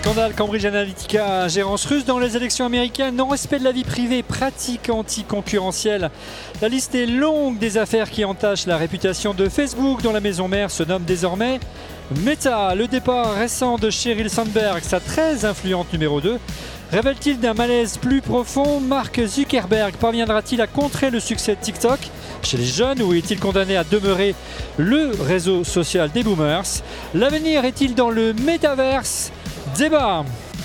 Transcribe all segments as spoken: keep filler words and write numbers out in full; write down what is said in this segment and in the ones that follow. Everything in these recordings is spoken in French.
Scandale Cambridge Analytica, ingérence russe dans les élections américaines, non-respect de la vie privée, pratiques anticoncurrentielles. La liste est longue des affaires qui entachent la réputation de Facebook, dont la maison mère se nomme désormais Meta. Le départ récent de Sheryl Sandberg, sa très influente numéro deux, révèle-t-il d'un malaise plus profond? Mark Zuckerberg parviendra-t-il à contrer le succès de TikTok chez les jeunes ou est-il condamné à demeurer le réseau social des boomers? L'avenir est-il dans le métaverse? Débat.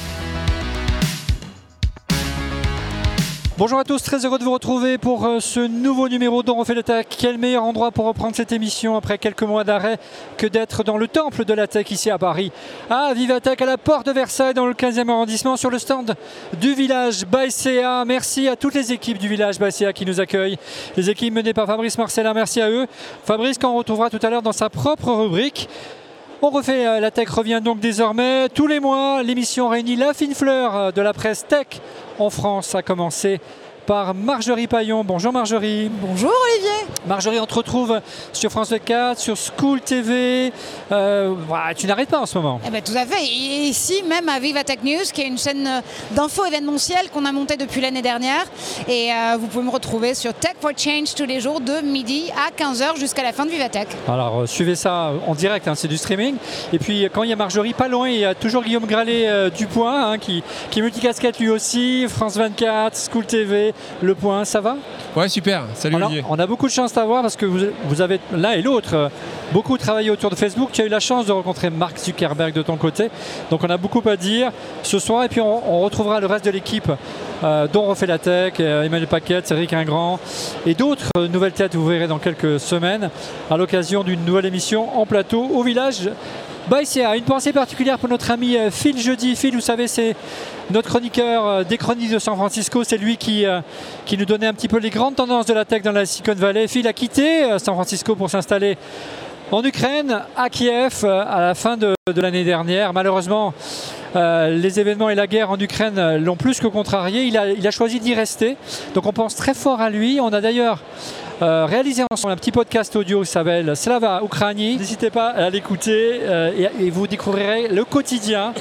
Bonjour à tous, très heureux de vous retrouver pour ce nouveau numéro d'On refait le tech. Quel meilleur endroit pour reprendre cette émission après quelques mois d'arrêt que d'être dans le temple de la tech ici à Paris, à Vivatech, à la porte de Versailles dans le quinzième arrondissement, sur le stand du village by C A. Merci à toutes les équipes du village by C A qui nous accueillent. Les équipes menées par Fabrice Marcellin, merci à eux. Fabrice qu'on retrouvera tout à l'heure dans sa propre rubrique. On refait la tech revient donc désormais tous les mois. L'émission réunit la fine fleur de la presse tech en France, a commencé par Marjorie Paillon. Bonjour Marjorie. Bonjour Olivier. Marjorie, on te retrouve sur France vingt-quatre, sur School T V. Euh, voilà, tu n'arrêtes pas en ce moment. Eh ben, tout à fait. Et ici, même à Vivatech News, qui est une chaîne d'infos événementielles qu'on a montée depuis l'année dernière. Et euh, vous pouvez me retrouver sur Tech for Change tous les jours de midi à quinze heures jusqu'à la fin de Vivatech. Alors, euh, suivez ça en direct, hein, c'est du streaming. Et puis, quand il y a Marjorie, pas loin, il y a toujours Guillaume Gralet euh, du Point, hein, qui, qui est multicasquette lui aussi. France vingt-quatre, School T V. Le Point, ça va? Ouais, super. Salut Alors, Olivier. On a beaucoup de chance d'avoir parce que vous, vous avez l'un et l'autre euh, beaucoup travaillé autour de Facebook. Tu as eu la chance de rencontrer Mark Zuckerberg de ton côté. Donc on a beaucoup à dire ce soir. Et puis on, on retrouvera le reste de l'équipe euh, dont on refait la tech, euh, Emmanuel Paquette, Cédric Ingrand et d'autres euh, nouvelles têtes, vous verrez dans quelques semaines à l'occasion d'une nouvelle émission en plateau au village by C A. Une pensée particulière pour notre ami euh, Phil Jeudi. Phil, vous savez, c'est notre chroniqueur euh, des chroniques de San Francisco. C'est lui qui, euh, qui nous donnait un petit peu les grandes tendances de la tech dans la Silicon Valley. Phil a quitté euh, San Francisco pour s'installer en Ukraine, à Kiev, euh, à la fin de, de l'année dernière. Malheureusement, euh, les événements et la guerre en Ukraine l'ont plus que contrarié. Il a, il a choisi d'y rester. Donc on pense très fort à lui. On a d'ailleurs Euh, réalisé ensemble un petit podcast audio qui s'appelle Slava Ukraini. N'hésitez pas à l'écouter euh, et, et vous découvrirez le quotidien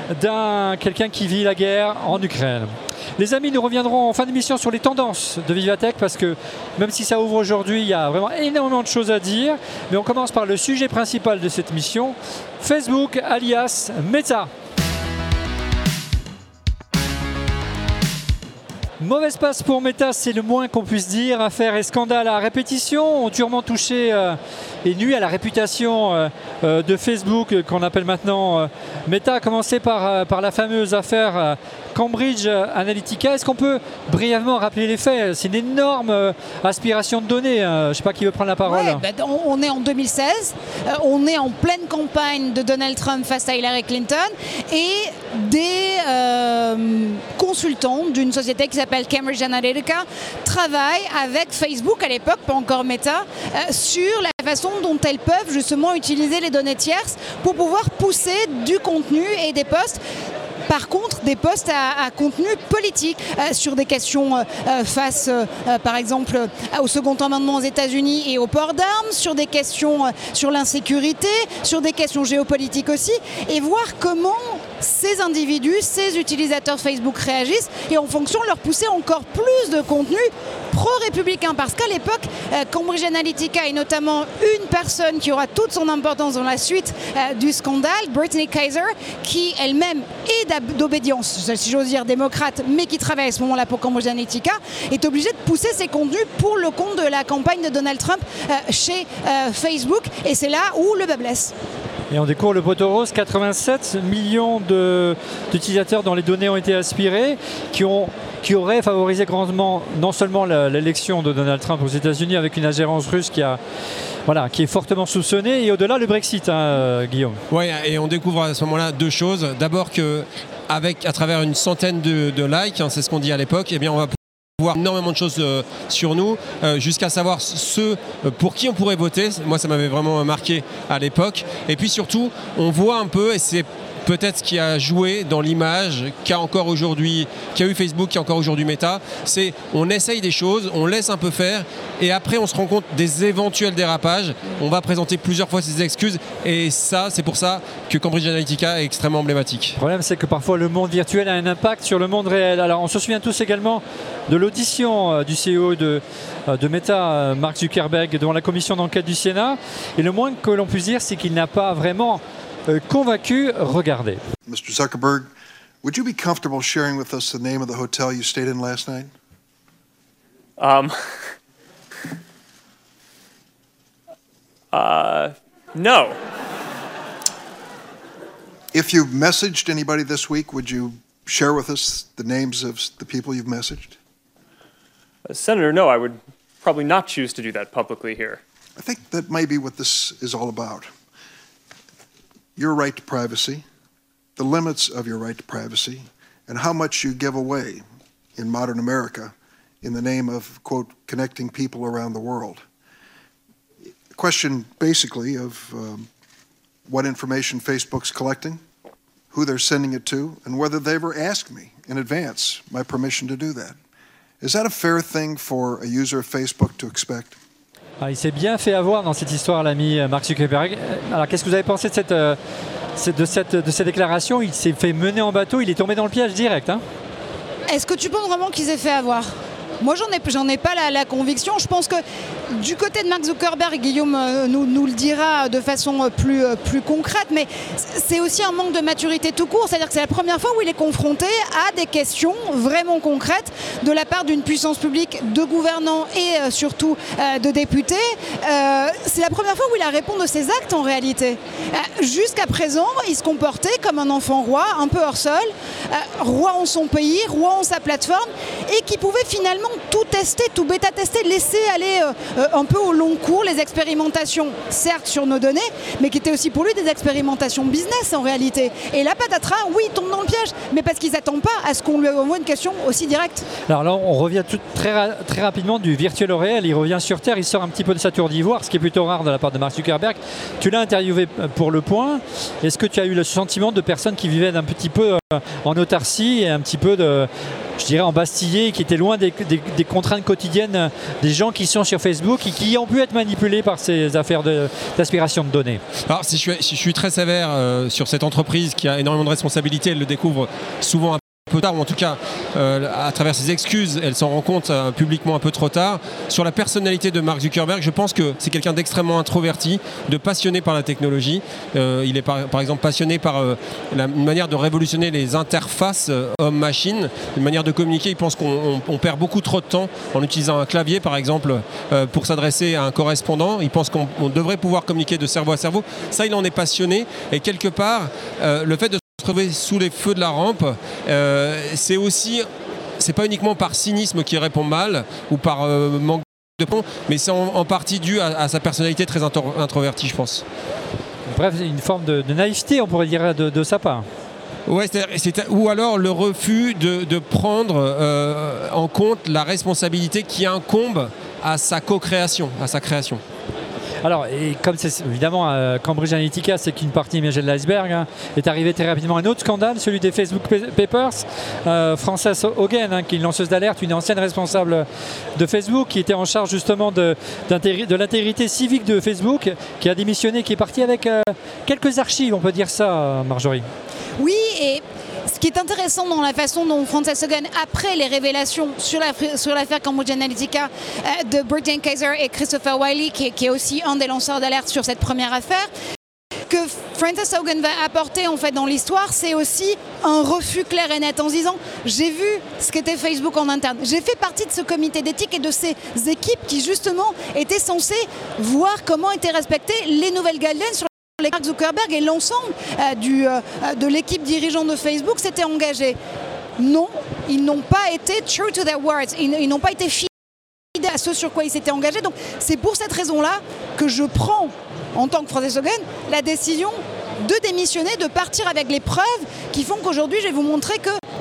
d'un quelqu'un qui vit la guerre en Ukraine. Les amis, nous reviendrons en fin d'émission sur les tendances de Vivatech parce que même si ça ouvre aujourd'hui, il y a vraiment énormément de choses à dire. Mais on commence par le sujet principal de cette mission, Facebook alias Meta. Mauvaise passe pour Meta, c'est le moins qu'on puisse dire. Affaires et scandales à répétition ont durement touché euh, et nuit à la réputation euh, euh, de Facebook euh, qu'on appelle maintenant euh, Meta, à commencer par, euh, par la fameuse affaire euh, Cambridge Analytica. Est-ce qu'on peut brièvement rappeler les faits? C'est une énorme euh, aspiration de données. Hein. Je ne sais pas qui veut prendre la parole. Ouais, bah, on est en deux mille seize, euh, on est en pleine campagne de Donald Trump face à Hillary Clinton et des euh, consultants d'une société qui s'appelle Cambridge Analytica travaillent avec Facebook, à l'époque, pas encore Meta, euh, sur la façon dont elles peuvent justement utiliser les données tierces pour pouvoir pousser du contenu et des posts. Par contre, des posts à, à contenu politique euh, sur des questions euh, face, euh, par exemple, euh, au second amendement aux États-Unis et au port d'armes, sur des questions euh, sur l'insécurité, sur des questions géopolitiques aussi, et voir comment ces individus, ces utilisateurs Facebook réagissent et en fonction leur pousser encore plus de contenu pro-républicain. Parce qu'à l'époque, euh, Cambridge Analytica et notamment une personne qui aura toute son importance dans la suite euh, du scandale, Brittany Kaiser, qui elle-même est d'obédience, si j'ose dire, démocrate, mais qui travaille à ce moment-là pour Cambridge Analytica, est obligée de pousser ses contenus pour le compte de la campagne de Donald Trump euh, chez euh, Facebook. Et c'est là où le bas blesse. Et on découvre le poteau rose, quatre-vingt-sept millions de, d'utilisateurs dont les données ont été aspirées, qui, ont, qui auraient favorisé grandement non seulement la, l'élection de Donald Trump aux États-Unis avec une ingérence russe qui, a, voilà, qui est fortement soupçonnée, et au-delà le Brexit, hein, euh, Guillaume. Oui, et on découvre à ce moment-là deux choses. D'abord qu'avec à travers une centaine de, de likes, hein, c'est ce qu'on dit à l'époque, eh bien on va voir énormément de choses euh, sur nous, euh, jusqu'à savoir ceux euh, pour qui on pourrait voter. Moi, ça m'avait vraiment marqué à l'époque. Et puis surtout, on voit un peu, et c'est peut-être ce qui a joué dans l'image qu'a encore aujourd'hui, qu'a eu Facebook, qui a encore aujourd'hui Meta, c'est on essaye des choses, on laisse un peu faire et après on se rend compte des éventuels dérapages. On va présenter plusieurs fois ses excuses et ça, c'est pour ça que Cambridge Analytica est extrêmement emblématique. Le problème, c'est que parfois le monde virtuel a un impact sur le monde réel. Alors on se souvient tous également de l'audition euh, du C E O de, euh, de Meta, euh, Mark Zuckerberg, devant la commission d'enquête du Sénat. Et le moins que l'on puisse dire, c'est qu'il n'a pas vraiment euh, convaincu. Regardez. Mister Zuckerberg, would you be comfortable sharing with us the name of the hotel you stayed in last night? Um, uh, no. If you've messaged anybody this week, would you share with us the names of the people you've messaged? Uh, Senator, no, I would probably not choose to do that publicly here. I think that may be what this is all about. Your right to privacy, the limits of your right to privacy, and how much you give away in modern America in the name of, quote, connecting people around the world. A question basically of um, what information Facebook's collecting, who they're sending it to, and whether they ever asked me in advance my permission to do that. Is that a fair thing for a user of Facebook to expect? Ah, il s'est bien fait avoir dans cette histoire, l'ami Mark Zuckerberg. Alors qu'est-ce que vous avez pensé de cette, euh, de cette, de cette déclaration? Il s'est fait mener en bateau, il est tombé dans le piège direct. Hein. Est-ce que tu penses vraiment qu'il s'est fait avoir ? Moi, j'en ai, j'en ai pas la, la conviction. Je pense que du côté de Mark Zuckerberg, Guillaume euh, nous, nous le dira de façon plus, euh, plus concrète, mais c'est aussi un manque de maturité tout court. C'est-à-dire que c'est la première fois où il est confronté à des questions vraiment concrètes de la part d'une puissance publique, de gouvernants et euh, surtout euh, de députés. Euh, c'est la première fois où il a répondu de ses actes en réalité. Euh, jusqu'à présent, il se comportait comme un enfant roi, un peu hors sol, euh, roi en son pays, roi en sa plateforme, et qui pouvait finalement tout tester, tout bêta-tester, laisser aller euh, euh, un peu au long cours les expérimentations, certes sur nos données, mais qui étaient aussi pour lui des expérimentations business en réalité. Et là, patatras, oui, il tombe dans le piège, mais parce qu'il ne s'attend pas à ce qu'on lui envoie une question aussi directe. Alors là, on revient tout, très, ra- très rapidement du virtuel au réel, il revient sur Terre, il sort un petit peu de sa tour d'ivoire, ce qui est plutôt rare de la part de Mark Zuckerberg. Tu l'as interviewé pour Le Point. Est-ce que tu as eu le sentiment de personnes qui vivaient un petit peu euh, en autarcie et un petit peu de... je dirais embastillés, qui étaient loin des, des, des contraintes quotidiennes des gens qui sont sur Facebook et qui ont pu être manipulés par ces affaires de, d'aspiration de données. Alors si je suis, si je suis très sévère euh, sur cette entreprise qui a énormément de responsabilités, elle le découvre souvent un peu tard, ou en tout cas euh, à travers ses excuses, elle s'en rend compte euh, publiquement un peu trop tard. Sur la personnalité de Mark Zuckerberg, je pense que c'est quelqu'un d'extrêmement introverti, de passionné par la technologie. Euh, il est par, par exemple passionné par euh, la une manière de révolutionner les interfaces euh, homme-machine, une manière de communiquer. Il pense qu'on on, on perd beaucoup trop de temps en utilisant un clavier, par exemple, euh, pour s'adresser à un correspondant. Il pense qu'on on devrait pouvoir communiquer de cerveau à cerveau. Ça, il en est passionné. Et quelque part, euh, le fait de se retrouver sous les feux de la rampe, euh, c'est aussi, c'est pas uniquement par cynisme qu'il répond mal ou par euh, manque de pont, mais c'est en, en partie dû à, à sa personnalité très intro- introvertie, je pense. Bref, une forme de, de naïveté, on pourrait dire, de, de sa part. Ouais, c'est, c'est, ou alors le refus de, de prendre euh, en compte la responsabilité qui incombe à sa co-création, à sa création. Alors, et comme c'est évidemment euh, Cambridge Analytica, c'est qu'une partie imagée de l'iceberg, hein, est arrivé très rapidement un autre scandale, celui des Facebook Papers. Euh, Frances Haugen, hein, qui est une lanceuse d'alerte, une ancienne responsable de Facebook, qui était en charge justement de, de l'intégrité civique de Facebook, qui a démissionné, qui est partie avec euh, quelques archives, on peut dire ça, Marjorie. Oui, et ce qui est intéressant dans la façon dont Frances Haugen, après les révélations sur, la, sur l'affaire Cambridge Analytica euh, de Burton Kaiser et Christopher Wylie, qui, qui est aussi un des lanceurs d'alerte sur cette première affaire, que Frances Haugen va apporter en fait dans l'histoire, c'est aussi un refus clair et net en se disant j'ai vu ce qu'était Facebook en interne, j'ai fait partie de ce comité d'éthique et de ces équipes qui justement étaient censées voir comment étaient respectées les nouvelles guidelines sur Mark Zuckerberg et l'ensemble euh, du, euh, de l'équipe dirigeante de Facebook s'étaient engagés. Non, ils n'ont pas été true to their words, ils, ils n'ont pas été fidèles à ce sur quoi ils s'étaient engagés. Donc c'est pour cette raison-là que je prends, en tant que Frances Haugen, la décision de démissionner, de partir avec les preuves qui font qu'aujourd'hui, je vais vous montrer que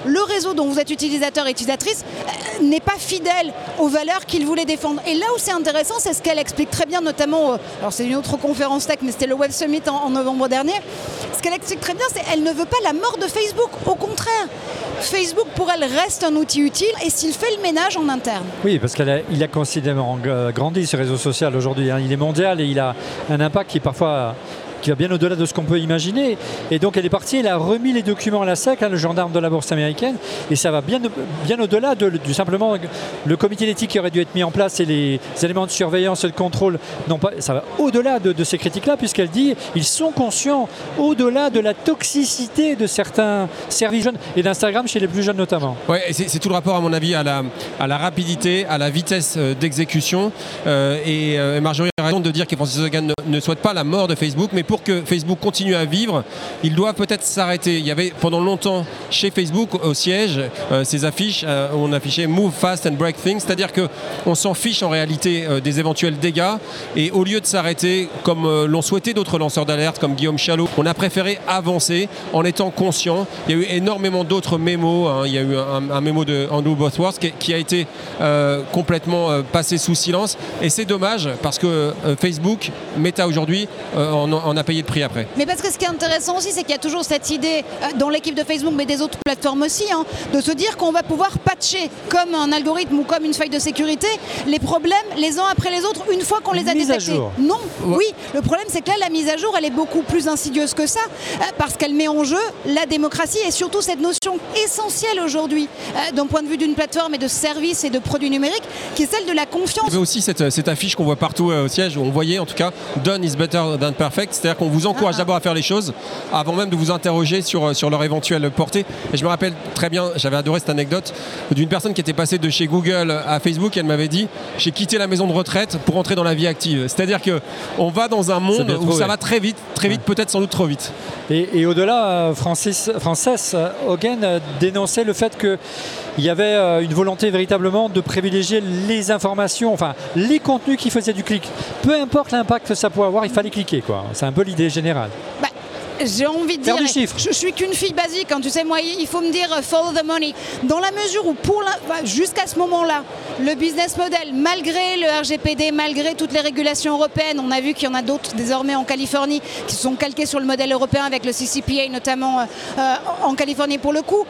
le réseau dont vous êtes utilisateur et utilisatrice euh, n'est pas fidèle aux valeurs qu'il voulait défendre. Et là où c'est intéressant, c'est ce qu'elle explique très bien, notamment, euh, alors c'est une autre conférence tech, mais c'était le Web Summit en, en novembre dernier. Ce qu'elle explique très bien, c'est qu'elle ne veut pas la mort de Facebook. Au contraire, Facebook pour elle reste un outil utile et s'il fait le ménage en interne. Oui, parce qu'il a, il a considérablement grandi ce réseau social aujourd'hui. Hein. Il est mondial et il a un impact qui est parfois qui va bien au-delà de ce qu'on peut imaginer. Et donc elle est partie, elle a remis les documents à la S E C, hein, le gendarme de la bourse américaine, et ça va bien, bien au-delà de, du simplement le comité d'éthique qui aurait dû être mis en place et les éléments de surveillance et de contrôle. Non pas, ça va au-delà de, de ces critiques-là, puisqu'elle dit ils sont conscients au-delà de la toxicité de certains services jeunes et d'Instagram chez les plus jeunes notamment. Oui, c'est, c'est tout le rapport à mon avis à la, à la rapidité, à la vitesse d'exécution. Euh, et euh, Marjorie a raison de dire que Francis Haugen ne, ne souhaite pas la mort de Facebook, mais pour que Facebook continue à vivre, il doit peut-être s'arrêter. Il y avait pendant longtemps chez Facebook au siège euh, ces affiches euh, où on affichait Move fast and break things, c'est-à-dire qu'on s'en fiche en réalité euh, des éventuels dégâts et au lieu de s'arrêter comme euh, l'ont souhaité d'autres lanceurs d'alerte comme Guillaume Chalot, on a préféré avancer en étant conscient. Il y a eu énormément d'autres mémos, hein. Il y a eu un, un mémo de Andrew Bosworth qui, qui a été euh, complètement euh, passé sous silence et c'est dommage parce que euh, Facebook, Meta aujourd'hui, euh, en, en a payé de prix après. Mais parce que ce qui est intéressant aussi, c'est qu'il y a toujours cette idée euh, dans l'équipe de Facebook, mais des autres plateformes aussi, hein, de se dire qu'on va pouvoir patcher comme un algorithme ou comme une faille de sécurité les problèmes les uns après les autres une fois qu'on les a mise détectés. Non, ouais. Oui, le problème c'est que là la mise à jour elle est beaucoup plus insidieuse que ça euh, parce qu'elle met en jeu la démocratie et surtout cette notion essentielle aujourd'hui euh, d'un point de vue d'une plateforme et de services et de produits numériques qui est celle de la confiance. Il y avait aussi cette, cette affiche qu'on voit partout euh, au siège où on voyait en tout cas Done is better than perfect, c'est-à-dire qu'on vous encourage ah. d'abord à faire les choses avant même de vous interroger sur, sur leur éventuelle portée. Et je me rappelle très bien, j'avais adoré cette anecdote d'une personne qui était passée de chez Google à Facebook. Elle m'avait dit j'ai quitté la maison de retraite pour entrer dans la vie active. C'est-à-dire qu'on va dans un monde où trouvé. ça va très vite, très vite, ouais. peut-être sans doute trop vite. Et, et au-delà, Francis, Frances Haugen dénonçait le fait qu'il y avait une volonté véritablement de privilégier les informations, enfin les contenus qui faisaient du clic. Peu importe l'impact que ça pouvait avoir, il fallait cliquer, quoi. C'est un peu l'idée générale. Bah. J'ai envie de Faire dire, du chiffre. Je, je suis qu'une fille basique, hein, tu sais, moi, il faut me dire uh, follow the money. Dans la mesure où, pour la, bah, jusqu'à ce moment-là, le business model, malgré le R G P D, malgré toutes les régulations européennes, on a vu qu'il y en a d'autres désormais en Californie qui sont calqués sur le modèle européen avec le C C P A, notamment euh, euh, en Californie pour le coup.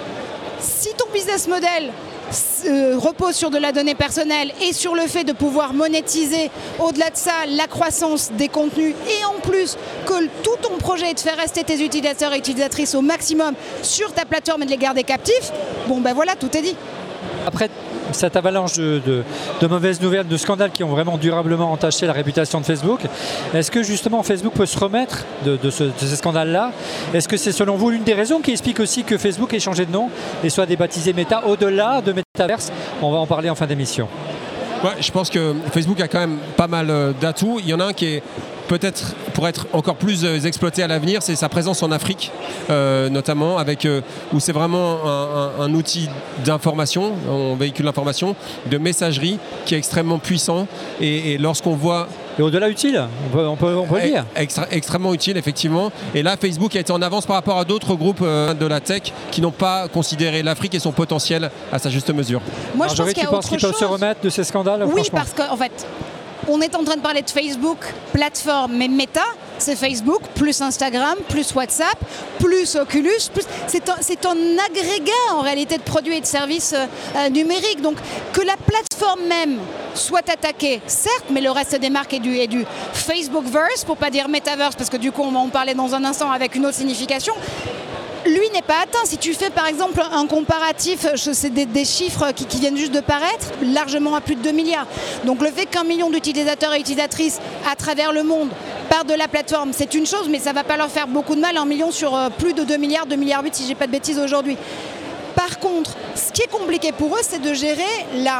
Si ton business model Euh, repose sur de la donnée personnelle et sur le fait de pouvoir monétiser au-delà de ça la croissance des contenus et en plus que tout ton projet est de faire rester tes utilisateurs et utilisatrices au maximum sur ta plateforme et de les garder captifs, bon ben voilà, tout est dit. Après cette avalanche de, de, de mauvaises nouvelles, de scandales qui ont vraiment durablement entaché la réputation de Facebook, est-ce que justement Facebook peut se remettre de, de, ce, de ces scandales-là? Est-ce que c'est selon vous l'une des raisons qui explique aussi que Facebook ait changé de nom et soit débaptisé Meta au-delà de Metaverse? On va en parler en fin d'émission. Ouais, je pense que Facebook a quand même pas mal d'atouts. Il y en a un qui est peut-être pour être encore plus exploité à l'avenir, c'est sa présence en Afrique, euh, notamment, avec, euh, où c'est vraiment un, un, un outil d'information, on véhicule l'information, de messagerie qui est extrêmement puissant. Et, et lorsqu'on voit... Et au-delà utile, on peut, on peut, on peut le dire. Extra, extrêmement utile, effectivement. Et là, Facebook a été en avance par rapport à d'autres groupes euh, de la tech qui n'ont pas considéré l'Afrique et son potentiel à sa juste mesure. Moi, je pense qu'il y a tu penses qu'ils peuvent se remettre de ces scandales? Oui, parce qu'en fait... On est en train de parler de Facebook, plateforme, mais Meta, c'est Facebook, plus Instagram, plus WhatsApp, plus Oculus. Plus... C'est, un, c'est un agrégat en réalité de produits et de services euh, numériques. Donc que la plateforme même soit attaquée, certes, mais le reste des marques est du, est du Facebookverse, pour ne pas dire Metaverse, parce que du coup on va en parler dans un instant avec une autre signification. Lui n'est pas atteint. Si tu fais par exemple un comparatif, c'est des, des chiffres qui, qui viennent juste de paraître, largement à plus de deux milliards. Donc le fait qu'un million d'utilisateurs et utilisatrices à travers le monde partent de la plateforme, c'est une chose, mais ça ne va pas leur faire beaucoup de mal, un million sur euh, plus de deux milliards, deux virgule huit milliards si je n'ai pas de bêtises aujourd'hui. Par contre, ce qui est compliqué pour eux, c'est de gérer la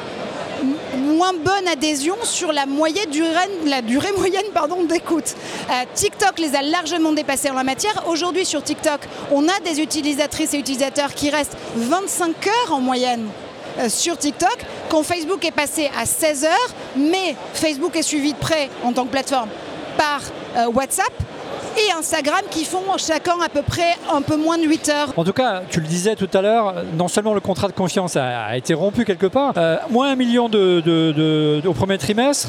moins bonne adhésion sur la, moyenne durée, la durée moyenne pardon, d'écoute. Euh, TikTok les a largement dépassés en la matière. Aujourd'hui sur TikTok, on a des utilisatrices et utilisateurs qui restent vingt-cinq heures en moyenne euh, sur TikTok, quand Facebook est passé à seize heures, mais Facebook est suivi de près en tant que plateforme par euh, WhatsApp. et Instagram qui font chacun à peu près un peu moins de huit heures. En tout cas, tu le disais tout à l'heure, non seulement le contrat de confiance a, a été rompu quelque part, euh, moins un million de, de, de, de, au premier trimestre,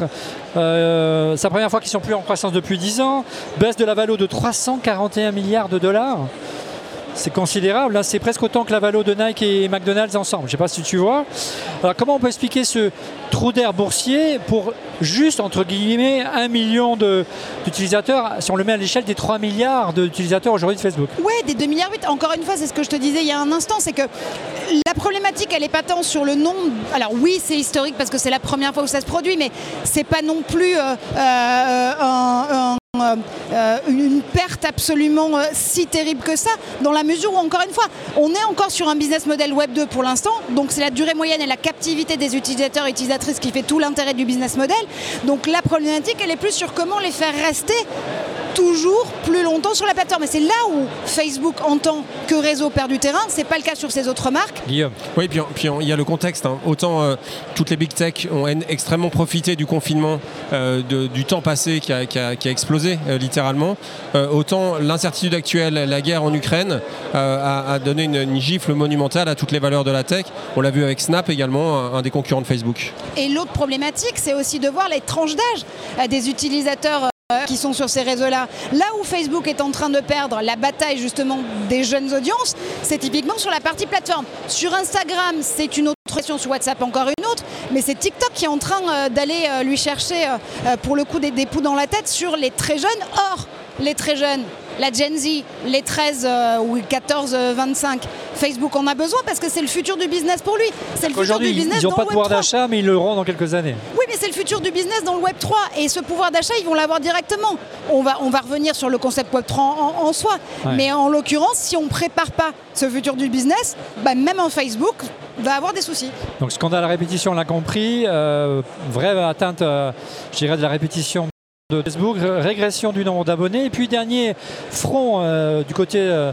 euh, c'est la première fois qu'ils sont plus en croissance depuis dix ans, baisse de la valo de trois cent quarante et un milliards de dollars. C'est considérable, là, c'est presque autant que la valo de Nike et McDonald's ensemble. Je ne sais pas si tu vois. Alors comment on peut expliquer ce trou d'air boursier pour juste, entre guillemets, un million de, d'utilisateurs, si on le met à l'échelle des trois milliards d'utilisateurs aujourd'hui de Facebook? Ouais, des deux virgule huit milliards. Encore une fois, c'est ce que je te disais il y a un instant, c'est que la problématique, elle n'est pas tant sur le nombre. Alors oui, c'est historique parce que c'est la première fois où ça se produit, mais c'est pas non plus euh, euh, un, un Euh, une perte absolument euh, si terrible que ça, dans la mesure où, encore une fois, on est encore sur un business model web deux pour l'instant, donc c'est la durée moyenne et la captivité des utilisateurs et utilisatrices qui fait tout l'intérêt du business model. Donc la problématique, elle est plus sur comment les faire rester toujours plus longtemps sur la plateforme. Et c'est là où Facebook, en tant que réseau, perd du terrain. C'est pas le cas sur ces autres marques. Guillaume. Oui, puis puis il y a le contexte. Hein. Autant euh, toutes les big tech ont extrêmement profité du confinement, euh, de, du temps passé qui a, qui a, qui a explosé euh, littéralement. Euh, autant l'incertitude actuelle, la guerre en Ukraine, euh, a, a donné une, une gifle monumentale à toutes les valeurs de la tech. On l'a vu avec Snap également, un, un des concurrents de Facebook. Et l'autre problématique, c'est aussi de voir les tranches d'âge euh, des utilisateurs euh, qui sont sur ces réseaux-là. Là où Facebook est en train de perdre la bataille justement des jeunes audiences, c'est typiquement sur la partie plateforme. Sur Instagram, c'est une autre question, sur WhatsApp encore une autre, mais c'est TikTok qui est en train euh, d'aller euh, lui chercher euh, pour le coup des, des poux dans la tête sur les très jeunes. Or, les très jeunes, la Gen Z, les treize euh, ou quatorze vingt-cinq, Facebook en a besoin parce que c'est le futur du business pour lui. C'est le futur du business ils n'ont dans pas le de web pouvoir trois. d'achat, mais ils l'auront dans quelques années. Oui, mais c'est le futur du business dans le web trois. Et ce pouvoir d'achat, ils vont l'avoir directement. On va, on va revenir sur le concept web trois en, en, en soi. Ouais. Mais en l'occurrence, si on ne prépare pas ce futur du business, bah, même un Facebook va avoir des soucis. Donc scandale à répétition, on l'a compris. Euh, vraie atteinte, euh, je dirais, de la répétition de Facebook, régression du nombre d'abonnés, et puis dernier front euh, du côté euh,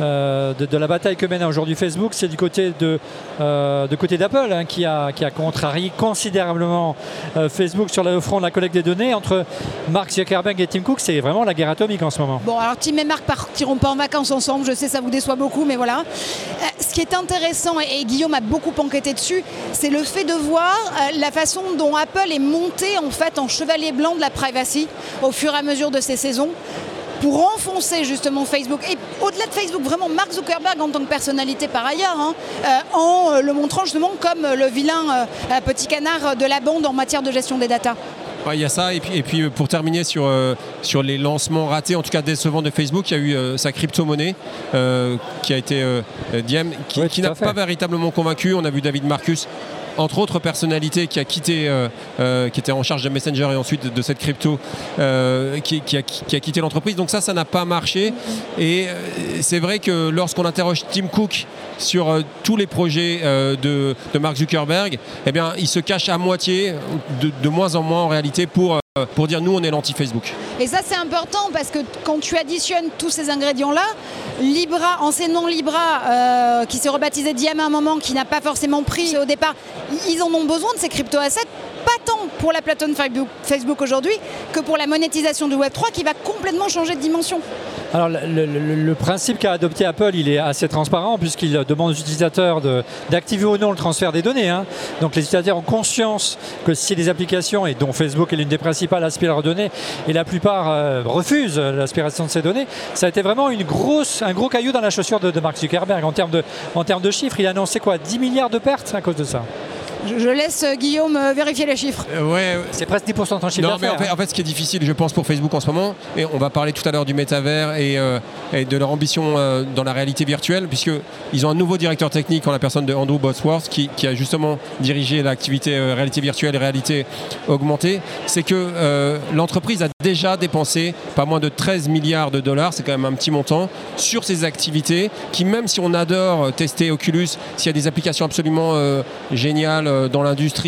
de, de la bataille que mène aujourd'hui Facebook, c'est du côté de, euh, de côté d'Apple hein, qui, a, qui a contrarié considérablement euh, Facebook sur le front de la collecte des données. Entre Mark Zuckerberg et Tim Cook, c'est vraiment la guerre atomique en ce moment. Bon, alors Tim et Mark partiront pas en vacances ensemble, je sais ça vous déçoit beaucoup, mais voilà. Euh, ce qui est intéressant, et, et Guillaume a beaucoup enquêté dessus, c'est le fait de voir euh, la façon dont Apple est monté en fait en chevalier blanc de la privacy au fur et à mesure de ces saisons pour enfoncer justement Facebook et au-delà de Facebook vraiment Mark Zuckerberg en tant que personnalité par ailleurs hein, euh, en euh, le montrant justement comme le vilain euh, petit canard de la bande en matière de gestion des datas. Il ouais, y a ça, et puis, et puis pour terminer sur, euh, sur les lancements ratés, en tout cas décevants de Facebook, il y a eu euh, sa crypto-monnaie euh, qui a été euh, Diem, qui, oui, qui n'a pas véritablement convaincu. On a vu David Marcus, entre autres personnalités, qui a quitté, euh, euh, qui était en charge de Messenger et ensuite de, de cette crypto, euh, qui, qui, a, qui a quitté l'entreprise. Donc ça, ça n'a pas marché. Et euh, c'est vrai que lorsqu'on interroge Tim Cook sur euh, tous les projets euh, de, de Mark Zuckerberg, eh bien, il se cache à moitié, de, de moins en moins en réalité, pour euh, pour dire nous on est l'anti-Facebook. Et ça c'est important parce que quand tu additionnes tous ces ingrédients-là, Libra, anciennement Libra, euh, qui s'est rebaptisé Diem à un moment, qui n'a pas forcément pris au départ, ils en ont besoin de ces crypto-assets, pas tant pour la plateforme Facebook aujourd'hui que pour la monétisation du web trois qui va complètement changer de dimension. Alors le, le, le principe qu'a adopté Apple, il est assez transparent puisqu'il demande aux utilisateurs de, d'activer ou non le transfert des données. Hein. Donc les utilisateurs ont conscience que si les applications, et dont Facebook est l'une des principales, aspirent leurs données, et la plupart euh, refusent l'aspiration de ces données, ça a été vraiment une grosse, un gros caillou dans la chaussure de, de Mark Zuckerberg en termes de, en termes de chiffres. Il a annoncé quoi, dix milliards de pertes à cause de ça. Je laisse Guillaume vérifier les chiffres. Euh, ouais, c'est presque dix pour cent de ton chiffre non, d'affaires. Mais en, fait, en fait, ce qui est difficile, je pense, pour Facebook en ce moment, et on va parler tout à l'heure du métavers et, euh, et de leur ambition euh, dans la réalité virtuelle, puisqu'ils ont un nouveau directeur technique en la personne de Andrew Bosworth, qui, qui a justement dirigé l'activité euh, réalité virtuelle et réalité augmentée. C'est que euh, l'entreprise a déjà dépensé pas moins de treize milliards de dollars, c'est quand même un petit montant, sur ces activités qui, même si on adore tester Oculus, s'il y a des applications absolument euh, géniales dans l'industrie,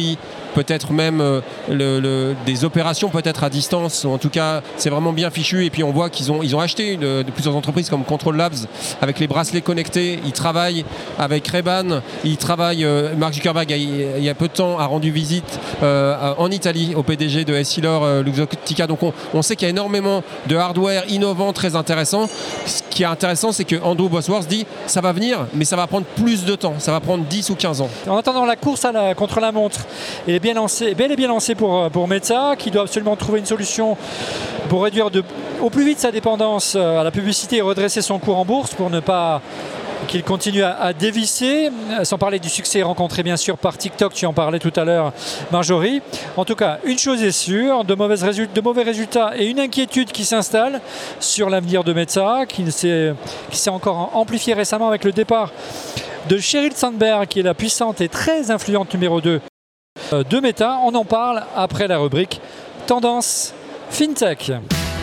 peut-être même euh, le, le, des opérations peut-être à distance. En tout cas, c'est vraiment bien fichu. Et puis on voit qu'ils ont, ils ont acheté une, de plusieurs entreprises comme Control Labs avec les bracelets connectés. Ils travaillent avec Ray-Ban. Ils travaillent. Euh, Mark Zuckerberg, il, il y a peu de temps, a rendu visite euh, en Italie au P D G de Essilor euh, Luxottica. Donc on, on sait qu'il y a énormément de hardware innovant, très intéressant. Ce qui est intéressant, c'est que Andrew Bosworth dit ça va venir, mais ça va prendre plus de temps. Ça va prendre dix ou quinze ans. En attendant, la course à la, contre la montre est bien lancée, bel et bien lancée pour, pour Meta, qui doit absolument trouver une solution pour réduire de, au plus vite sa dépendance à la publicité et redresser son cours en bourse pour ne pas qu'il continue à, à dévisser, sans parler du succès rencontré bien sûr par TikTok, tu en parlais tout à l'heure Marjorie. En tout cas, une chose est sûre, de, mauvaises résultats, de mauvais résultats et une inquiétude qui s'installe sur l'avenir de Meta, qui s'est, qui s'est encore amplifié récemment avec le départ de Sheryl Sandberg, qui est la puissante et très influente numéro deux de Meta. On en parle après la rubrique Tendance FinTech.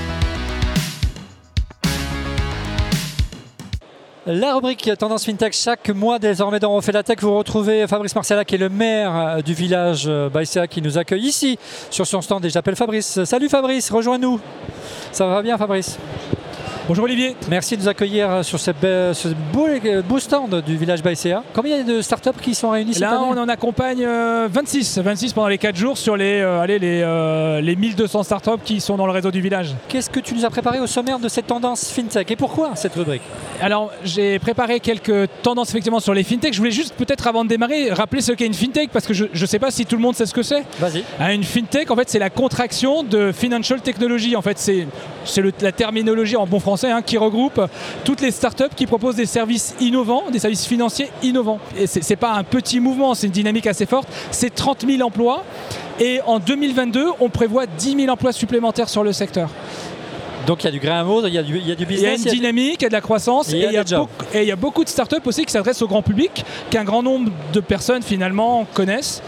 La rubrique Tendance FinTech, chaque mois désormais dans On fait la tech, vous retrouvez Fabrice Marcella qui est le maire du village Baïséa qui nous accueille ici sur son stand et j'appelle Fabrice. Salut Fabrice, rejoins-nous. Ça va bien Fabrice ? Bonjour Olivier. Merci de nous accueillir sur ce, be- ce beau, beau stand du village Baïséa. Combien il y a de startups qui sont réunies cette Là, année ? on en accompagne euh, vingt-six, vingt-six pendant les quatre jours sur les, euh, allez, les, euh, les mille deux cents startups qui sont dans le réseau du village. Qu'est-ce que tu nous as préparé au sommaire de cette tendance FinTech et pourquoi cette rubrique ? Alors, j'ai préparé quelques tendances effectivement sur les FinTech. Je voulais juste peut-être avant de démarrer rappeler ce qu'est une FinTech parce que je ne sais pas si tout le monde sait ce que c'est. Vas-y. Hein, une FinTech, en fait, c'est la contraction de Financial Technology. En fait, c'est, c'est le, la terminologie en bon français hein, qui regroupe toutes les startups qui proposent des services innovants, des services financiers innovants. Et c'est, c'est pas un petit mouvement, c'est une dynamique assez forte. C'est trente mille emplois et en deux mille vingt-deux, on prévoit dix mille emplois supplémentaires sur le secteur. Donc il y a du grain à moudre, il y a du, il y a du business. Il y a une il y a dynamique, il y a de la croissance et il y a, et il y a, des jobs. beaucoup, et il y a beaucoup de startups aussi qui s'adressent au grand public, qu'un grand nombre de personnes finalement connaissent.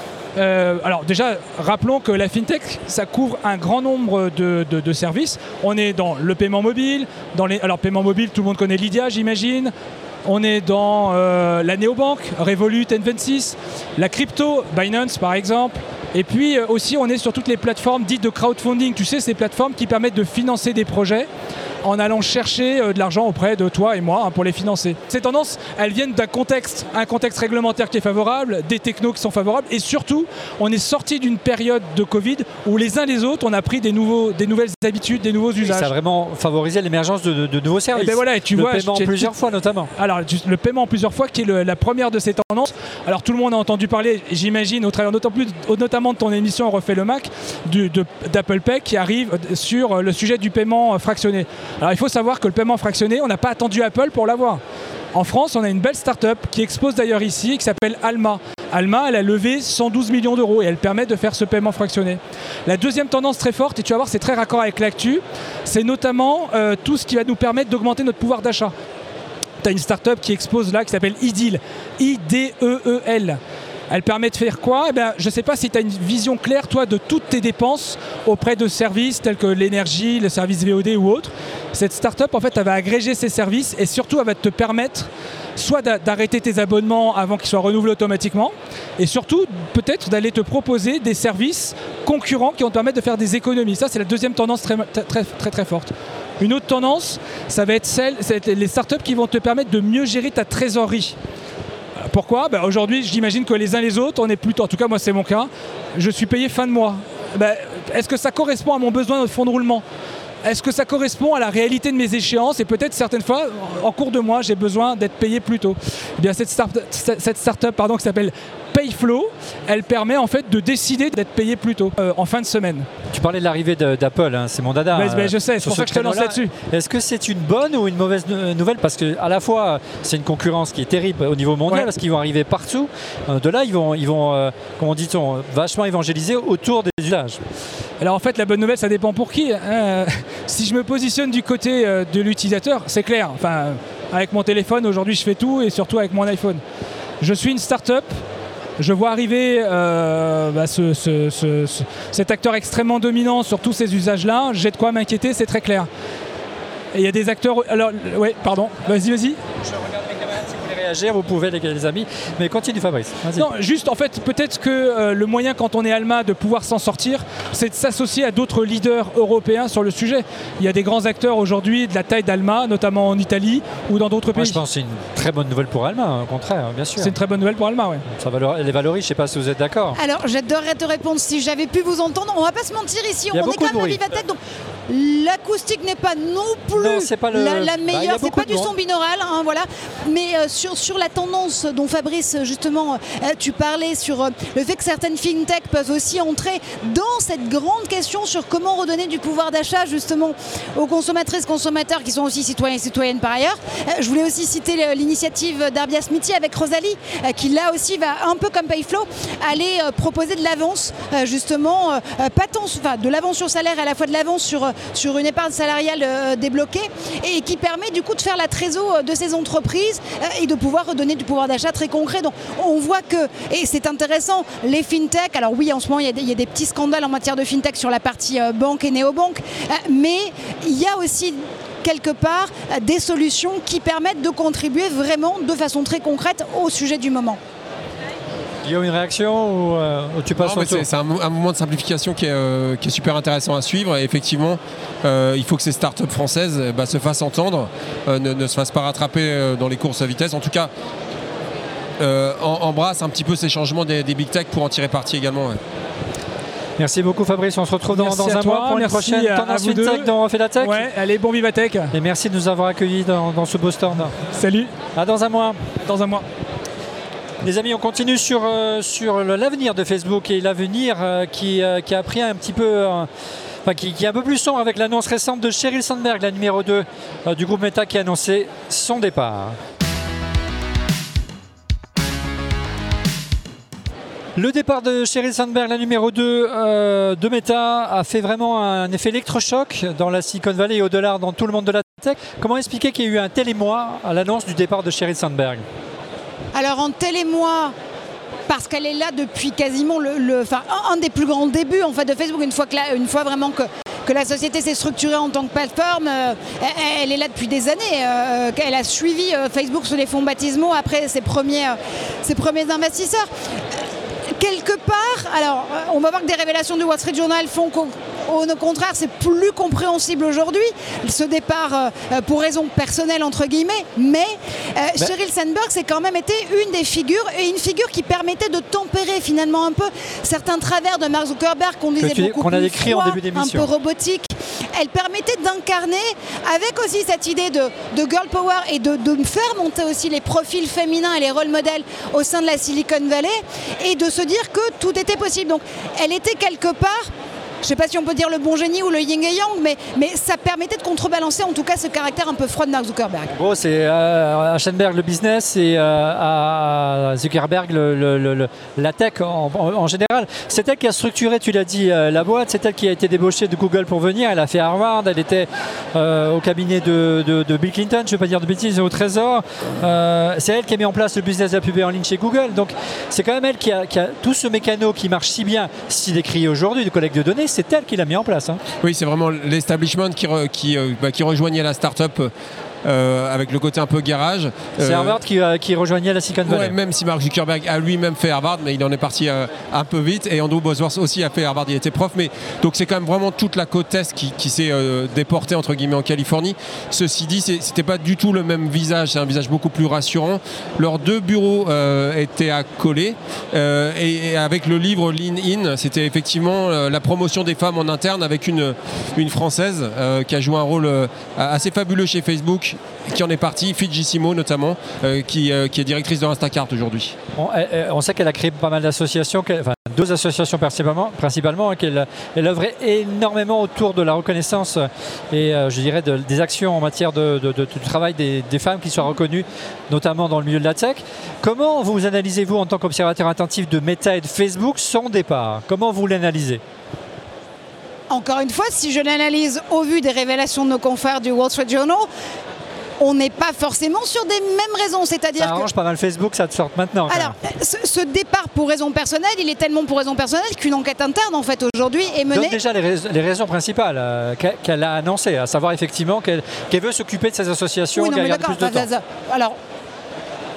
Euh, alors déjà, rappelons que la FinTech, ça couvre un grand nombre de, de, de services. On est dans le paiement mobile, dans les, alors paiement mobile, tout le monde connaît Lydia, j'imagine. On est dans euh, la néobanque, Revolut, N vingt-six, la crypto, Binance par exemple. Et puis euh, aussi, on est sur toutes les plateformes dites de crowdfunding. Tu sais, ces plateformes qui permettent de financer des projets en allant chercher euh, de l'argent auprès de toi et moi hein, pour les financer. Ces tendances, elles viennent d'un contexte, un contexte réglementaire qui est favorable, des technos qui sont favorables et surtout, on est sorti d'une période de Covid où les uns les autres, on a pris des, nouveaux, des nouvelles habitudes, des nouveaux usages. Et ça a vraiment favorisé l'émergence de, de, de nouveaux services. Et ben voilà, et tu le vois, paiement en plusieurs tu... fois notamment. Alors, le paiement en plusieurs fois qui est le, la première de ces tendances. Alors, tout le monde a entendu parler, j'imagine, au travers d'autant plus, notamment de ton émission On refait le Mac, du, de, d'Apple Pay qui arrive sur le sujet du paiement fractionné. Alors, il faut savoir que le paiement fractionné, on n'a pas attendu Apple pour l'avoir. En France, on a une belle start-up qui expose d'ailleurs ici, qui s'appelle Alma. Alma, elle a levé cent douze millions d'euros et elle permet de faire ce paiement fractionné. La deuxième tendance très forte, et tu vas voir, c'est très raccord avec l'actu, c'est notamment euh, tout ce qui va nous permettre d'augmenter notre pouvoir d'achat. Tu as une start-up qui expose là, qui s'appelle iDeal, I D E E L. Elle permet de faire quoi ? Eh bien, je ne sais pas si tu as une vision claire, toi, de toutes tes dépenses auprès de services tels que l'énergie, le service V O D ou autre. Cette start-up, en fait, elle va agréger ces services et surtout, elle va te permettre soit d'arrêter tes abonnements avant qu'ils soient renouvelés automatiquement et surtout, peut-être, d'aller te proposer des services concurrents qui vont te permettre de faire des économies. Ça, c'est la deuxième tendance très, très, très, très forte. Une autre tendance, ça va être celle, c'est les startups qui vont te permettre de mieux gérer ta trésorerie. Pourquoi ? Ben aujourd'hui, j'imagine que les uns les autres, on est plutôt, en tout cas moi c'est mon cas, je suis payé fin de mois. Ben, est-ce que ça correspond à mon besoin de fonds de roulement ? Est-ce que ça correspond à la réalité de mes échéances ? Et peut-être certaines fois, en cours de mois, j'ai besoin d'être payé plus tôt. Eh bien, cette start-up, cette start-up pardon, qui s'appelle Payflow, elle permet en fait de décider d'être payé plus tôt, euh, en fin de semaine. Tu parlais de l'arrivée de, d'Apple, hein, c'est mon dada. Ben, ben, je sais, c'est pour ça que je te lance là-dessus. Est-ce que c'est une bonne ou une mauvaise nouvelle ? Parce qu'à la fois, c'est une concurrence qui est terrible au niveau mondial, ouais. Parce qu'ils vont arriver partout. De là, ils vont, ils vont euh, comment dit-on, vachement évangéliser autour des usages. Alors en fait, la bonne nouvelle, ça dépend pour qui. Hein. Si je me positionne du côté euh, de l'utilisateur, c'est clair. Enfin, avec mon téléphone, aujourd'hui, je fais tout et surtout avec mon iPhone. Je suis une start-up. Je vois arriver euh, bah, ce, ce, ce, ce, cet acteur extrêmement dominant sur tous ces usages-là. J'ai de quoi m'inquiéter, c'est très clair. Et il y a des acteurs... Alors, ouais, pardon, vas-y, vas-y. Je regarde mes camarades si vous voulez réagir, vous pouvez les, les amis. Mais continue Fabrice. Vas-y. Non, juste en fait, peut-être que euh, le moyen quand on est Alma de pouvoir s'en sortir, c'est de s'associer à d'autres leaders européens sur le sujet. Il y a des grands acteurs aujourd'hui de la taille d'Alma, notamment en Italie ou dans d'autres pays. Moi, je pense que c'est une très bonne nouvelle pour Alma, au contraire, bien sûr. C'est une très bonne nouvelle pour Alma, oui. Ça valor- les valorise, je ne sais pas si vous êtes d'accord. Alors, j'adorerais te répondre si j'avais pu vous entendre. On va pas se mentir ici, Il y a on est beaucoup quand de même à bruit. Vivatech, donc l'acoustique n'est pas non plus Non, c'est pas le- la, la Bah, il y a meilleure, c'est beaucoup pas de du monde. son binaural, hein, voilà. Mais euh, sur, sur la tendance dont Fabrice, justement, euh, tu parlais sur euh, le fait que certaines fintech peuvent aussi entrer dans cette grande question sur comment redonner du pouvoir d'achat, justement, aux consommatrices, consommateurs qui sont aussi citoyens et citoyennes par ailleurs. Euh, je voulais aussi citer l'initiative d'Arbia Smithy avec Rosalie, euh, qui là aussi va, un peu comme Payflow, aller euh, proposer de l'avance, euh, justement, euh, pas tant, enfin, de l'avance sur salaire et à la fois de l'avance sur, euh, sur une épargne salariale euh, débloquée, et qui permet du coup de faire la trésor de ces entreprises euh, et de pouvoir redonner du pouvoir d'achat très concret. Donc on voit que, et c'est intéressant, les fintech, alors oui, en ce moment il y a des, il y a des petits scandales en matière de fintech sur la partie euh, banque et néobanque, euh, mais il y a aussi quelque part euh, des solutions qui permettent de contribuer vraiment de façon très concrète au sujet du moment. Guillaume, une réaction ou, euh, ou tu passes Non, au mais tour? c'est, c'est un, un mouvement de simplification qui est, euh, qui est super intéressant à suivre. Et effectivement, euh, il faut que ces startups françaises euh, bah, se fassent entendre, euh, ne, ne se fassent pas rattraper euh, dans les courses à vitesse. En tout cas, euh, en, embrasse un petit peu ces changements des, des big tech pour en tirer parti également. Ouais. Merci beaucoup Fabrice, on se retrouve dans, Merci dans à un toi, mois pour une merci prochaine à- à tendance vous fintech deux. dans On fait la tech. Ouais, allez, bon Vivatech. Et merci de nous avoir accueillis dans, dans ce beau stand. Salut, À dans un mois. dans un mois. Les amis, on continue sur, euh, sur le- l'avenir de Facebook et l'avenir euh, qui, euh, qui a pris un petit peu... euh, Enfin, qui, qui est un peu plus sombre avec l'annonce récente de Sheryl Sandberg, la numéro deux euh, du groupe Meta, qui a annoncé son départ. Le départ de Sheryl Sandberg, la numéro deux euh, de Meta, a fait vraiment un effet électrochoc dans la Silicon Valley et au-delà dans tout le monde de la tech. Comment expliquer qu'il y a eu un tel émoi à l'annonce du départ de Sheryl Sandberg? Alors en télémoi, parce qu'elle est là depuis quasiment le, le, enfin, un, un des plus grands débuts en fait, de Facebook, une fois, que la, une fois vraiment que, que la société s'est structurée en tant que plateforme, euh, elle, elle est là depuis des années. Euh, elle a suivi euh, Facebook sous les fonds baptismaux après ses premiers, euh, ses premiers investisseurs. Quelque part, alors on va voir que des révélations du Wall Street Journal font qu'au au contraire c'est plus compréhensible aujourd'hui, ce départ euh, pour raison personnelle entre guillemets, mais euh, Ben. Sheryl Sandberg c'est quand même été une des figures, et une figure qui permettait de tempérer finalement un peu certains travers de Mark Zuckerberg qu'on disait tu- beaucoup qu'on a plus décrit en froid, début un d'émission. peu robotique. Elle permettait d'incarner, avec aussi cette idée de, de girl power et de, de faire monter aussi les profils féminins et les rôles modèles au sein de la Silicon Valley, et de se dire que tout était possible. Donc elle était quelque part, je ne sais pas si on peut dire le bon génie ou le yin et yang, mais, mais ça permettait de contrebalancer en tout cas ce caractère un peu froid de Mark Zuckerberg. Bon, c'est euh, à Schenberg le business et euh, à Zuckerberg le, le- le- le- la tech en, en- en général. C'est elle qui a structuré, tu l'as dit, euh, la boîte. C'est elle qui a été débauchée de Google pour venir. Elle a fait Harvard. Elle était euh, au cabinet de, de- de Bill Clinton, je ne vais pas dire de bêtises, au Trésor. Euh, c'est elle qui a mis en place le business de la pub en ligne chez Google. Donc c'est quand même elle qui a, qui a tout ce mécano qui marche si bien, si décrit aujourd'hui de collecte de données. C'est elle qui l'a mis en place. Hein. Oui, c'est vraiment l'establishment qui, re- qui, euh, bah, qui rejoignait la start-up euh, avec le côté un peu garage. C'est Euh, Harvard qui, euh, qui rejoignait la Silicon Valley. Ouais, même si Mark Zuckerberg a lui-même fait Harvard, mais il en est parti euh, un peu vite. Et Andrew Bosworth aussi a fait Harvard, il était prof. Mais donc c'est quand même vraiment toute la côte est qui, qui s'est euh, déportée entre guillemets en Californie. Ceci dit, c'est- c'était pas du tout le même visage. C'est un visage beaucoup plus rassurant. Leurs deux bureaux euh, étaient accolés euh, et, et avec le livre Lean In, c'était effectivement euh, la promotion des femmes en interne avec une une française euh, qui a joué un rôle euh, assez fabuleux chez Facebook, qui en est partie, Fidjissimo notamment, euh, qui, euh, qui est directrice de Instacart aujourd'hui. On, elle- on sait qu'elle a créé pas mal d'associations, qu'elle- enfin deux associations principalement, principalement hein, qu'elle elle œuvrait énormément autour de la reconnaissance et euh, je dirais de- des actions en matière de, de- de- du travail des, des femmes qui soient reconnues, notamment dans le milieu de la tech. Comment vous analysez-vous en tant qu'observateur attentif de Meta et de Facebook son départ? Comment vous l'analysez? Encore une fois, si je l'analyse au vu des révélations de nos confrères du Wall Street Journal, on n'est pas forcément sur des mêmes raisons. C'est-à-dire Ça que arrange pas mal Facebook, ça te sorte maintenant. quand alors, ce, ce départ pour raison personnelle, il est tellement pour raison personnelle qu'une enquête interne, en fait, aujourd'hui, est même. menée. Donc déjà les, rais- les raisons principales euh, qu'elle qu'elle a annoncées, à savoir effectivement qu'elle qu'elle veut s'occuper de ces associations, Oui, non, qu'elle mais garde d'accord. plus de ça- temps. ça- ça- alors,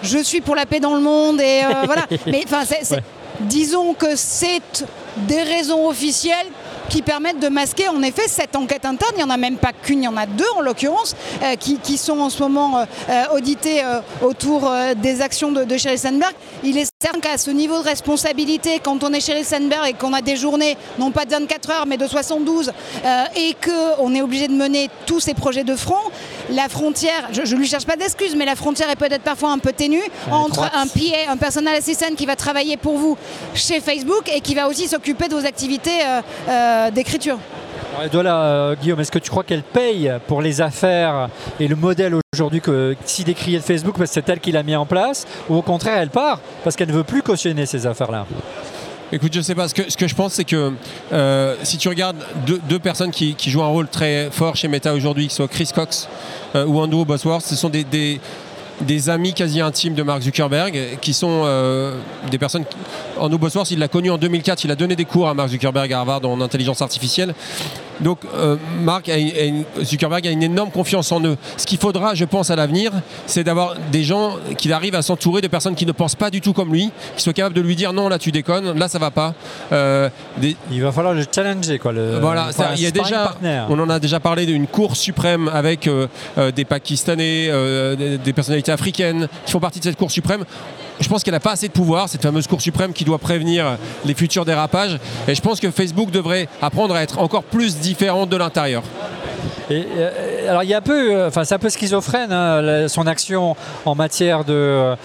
je suis pour la paix dans le monde et euh, voilà. Mais enfin, c'est, c'est, ouais. disons que c'est des raisons officielles qui permettent de masquer en effet cette enquête interne. Il n'y en a même pas qu'une, il y en a deux en l'occurrence, euh, qui, qui sont en ce moment euh, auditées euh, autour euh, des actions de, de Sheryl Sandberg. Il est certain qu'à ce niveau de responsabilité, quand on est Sheryl Sandberg et qu'on a des journées, non pas de vingt-quatre heures, mais de soixante-douze, euh, et qu'on est obligé de mener tous ces projets de front, la frontière, je ne lui cherche pas d'excuses, mais la frontière est peut-être parfois un peu ténue entre un P A, un personal assistant qui va travailler pour vous chez Facebook et qui va aussi s'occuper de vos activités euh, euh, d'écriture. Voilà, euh, Guillaume, est-ce que tu crois qu'elle paye pour les affaires et le modèle aujourd'hui que si décrié de Facebook parce que c'est elle qui l'a mis en place, ou au contraire elle part parce qu'elle ne veut plus cautionner ces affaires-là? Écoute, je sais pas. Ce que, ce que je pense, c'est que euh, si tu regardes deux, deux personnes qui, qui jouent un rôle très fort chez Meta aujourd'hui, que ce soit Chris Cox euh, ou Andrew Bosworth, ce sont des, des, des amis quasi intimes de Mark Zuckerberg, qui sont euh, des personnes... Qui, Andrew Bosworth, il l'a connu en deux mille quatre, il a donné des cours à Mark Zuckerberg à Harvard en intelligence artificielle. Donc euh, Mark a, a, Zuckerberg a une énorme confiance en eux. Ce qu'il faudra, je pense, à l'avenir, c'est d'avoir des gens qui arrivent à s'entourer de personnes qui ne pensent pas du tout comme lui, qui soient capables de lui dire non, là tu déconnes, là ça va pas. Euh, des... Il va falloir le challenger, quoi. Le... Voilà, enfin, il y a déjà, on en a déjà parlé d'une cour suprême avec euh, euh, des Pakistanais, euh, des, des personnalités africaines qui font partie de cette cour suprême. Je pense qu'elle n'a pas assez de pouvoir, cette fameuse cour suprême qui doit prévenir les futurs dérapages. Et je pense que Facebook devrait apprendre à être encore plus différent de l'intérieur. Et, euh, alors il y a un peu, enfin c'est un peu schizophrène hein, son action en matière de,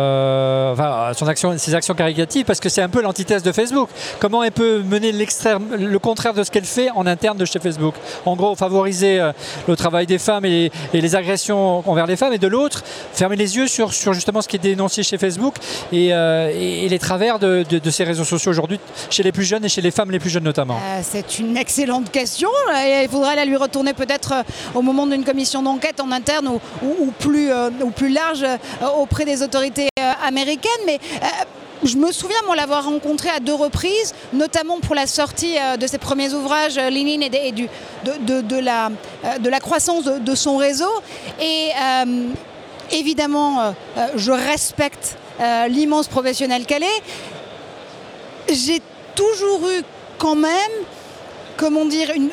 euh, enfin son action, ses actions caricatives, parce que c'est un peu l'antithèse de Facebook. Comment elle peut mener l'extrême, le contraire de ce qu'elle fait en interne de chez Facebook. En gros, favoriser euh, le travail des femmes et, et les agressions envers les femmes, et de l'autre, fermer les yeux sur, sur justement ce qui est dénoncé chez Facebook et, euh, et, et les travers de, de, de ces réseaux sociaux aujourd'hui chez les plus jeunes et chez les femmes les plus jeunes notamment. Euh, c'est une excellente question. Il faudrait la lui retourner peut-être peut-être au moment d'une commission d'enquête en interne ou, ou, ou, plus, euh, ou plus large euh, auprès des autorités euh, américaines. Mais euh, je me souviens, moi, l'avoir rencontré à deux reprises, notamment pour la sortie euh, de ses premiers ouvrages, euh, Lean In, et, et du, de, de, de, la, euh, de la croissance de, de son réseau. Et euh, évidemment, euh, je respecte euh, l'immense professionnelle qu'elle est. J'ai toujours eu quand même, comment dire, une...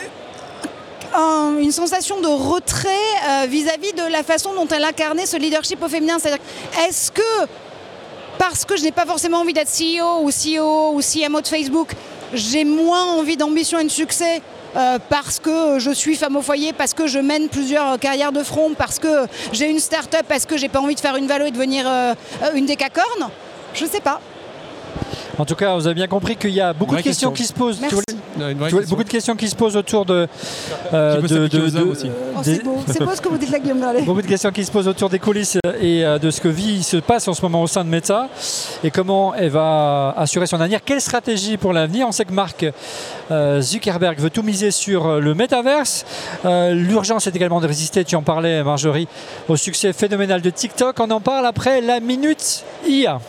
Un, une sensation de retrait euh, vis-à-vis de la façon dont elle incarnait ce leadership au féminin. C'est-à-dire, est-ce que, parce que je n'ai pas forcément envie d'être C E O ou C E O ou C M O de Facebook, j'ai moins envie d'ambition et de succès euh, parce que je suis femme au foyer, parce que je mène plusieurs carrières de front, parce que j'ai une start-up, parce que j'ai pas envie de faire une valo et de devenir euh, une décacorne? Je ne sais pas. En tout cas, vous avez bien compris qu'il y a beaucoup de questions question. qui se posent. Tu vois, tu vois, beaucoup de questions qui se posent autour de. Euh, de, de, de, de aussi. Oh, c'est beau, c'est beau ce que vous dites là, Guillaume Gralet. Beaucoup de questions qui se posent autour des coulisses et euh, de ce que vit, se passe en ce moment au sein de Meta et comment elle va assurer son avenir. Quelle stratégie pour l'avenir? On sait que Mark euh, Zuckerberg veut tout miser sur le métaverse. Euh, l'urgence est également de résister, tu en parlais, Marjorie, au succès phénoménal de TikTok. On en parle après la Minute I A.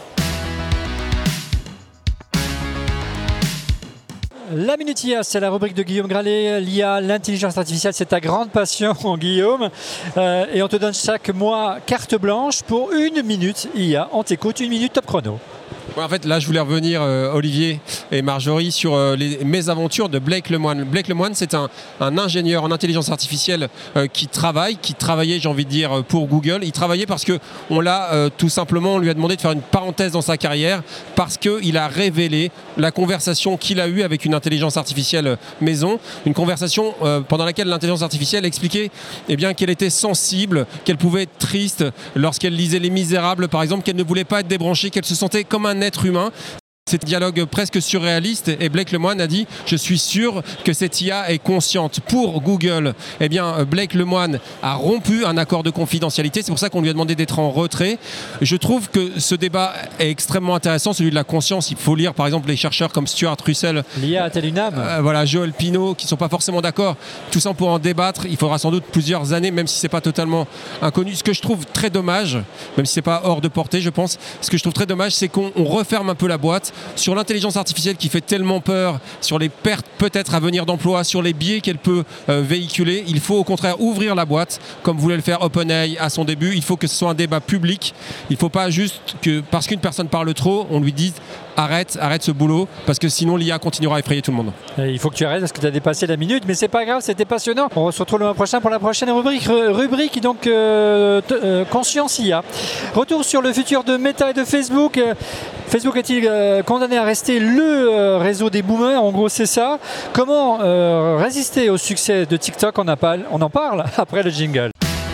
La Minute I A, c'est la rubrique de Guillaume Gralet. L'I A, l'intelligence artificielle, c'est ta grande passion, Guillaume. Euh, et on te donne chaque mois carte blanche pour une minute I A. On t'écoute, une minute top chrono. Ouais, en fait, là, je voulais revenir, euh, Olivier et Marjorie, sur euh, les mésaventures de Blake Lemoine. Blake Lemoine, c'est un, un ingénieur en intelligence artificielle euh, qui travaille, qui travaillait, j'ai envie de dire, pour Google. Il travaillait parce qu'on l'a euh, tout simplement, on lui a demandé de faire une parenthèse dans sa carrière parce qu'il a révélé la conversation qu'il a eue avec une intelligence artificielle maison. Une conversation euh, pendant laquelle l'intelligence artificielle expliquait eh bien, qu'elle était sensible, qu'elle pouvait être triste lorsqu'elle lisait Les Misérables, par exemple, qu'elle ne voulait pas être débranchée, qu'elle se sentait comme un être humain. C'est un dialogue presque surréaliste et Blake Lemoine a dit « Je suis sûr que cette I A est consciente ». Pour Google, eh bien, Blake Lemoine a rompu un accord de confidentialité. C'est pour ça qu'on lui a demandé d'être en retrait. Je trouve que ce débat est extrêmement intéressant, celui de la conscience. Il faut lire par exemple les chercheurs comme Stuart Russell. L'I A a-t-elle une âme ? euh, Voilà, Joël Pinault, qui ne sont pas forcément d'accord. Tout ça pour en débattre. Il faudra sans doute plusieurs années, même si ce n'est pas totalement inconnu. Ce que je trouve très dommage, même si ce n'est pas hors de portée, je pense, ce que je trouve très dommage, c'est qu'on referme un peu la boîte sur l'intelligence artificielle qui fait tellement peur, sur les pertes peut-être à venir d'emplois, sur les biais qu'elle peut euh, véhiculer. Il faut au contraire ouvrir la boîte, comme voulait le faire OpenAI à son début. Il faut que ce soit un débat public. Il ne faut pas juste que, parce qu'une personne parle trop, on lui dise arrête, arrête ce boulot, parce que sinon l'I A continuera à effrayer tout le monde. Et il faut que tu arrêtes parce que tu as dépassé la minute, mais c'est pas grave, c'était passionnant. On se retrouve le mois prochain pour la prochaine rubrique, rubrique donc euh, t- euh, Conscience I A. Retour sur le futur de Meta et de Facebook. Facebook est-il euh, condamné à rester le euh, réseau des boomers? En gros, c'est ça. Comment euh, résister au succès de TikTok? On, a pas, on en parle après le jingle.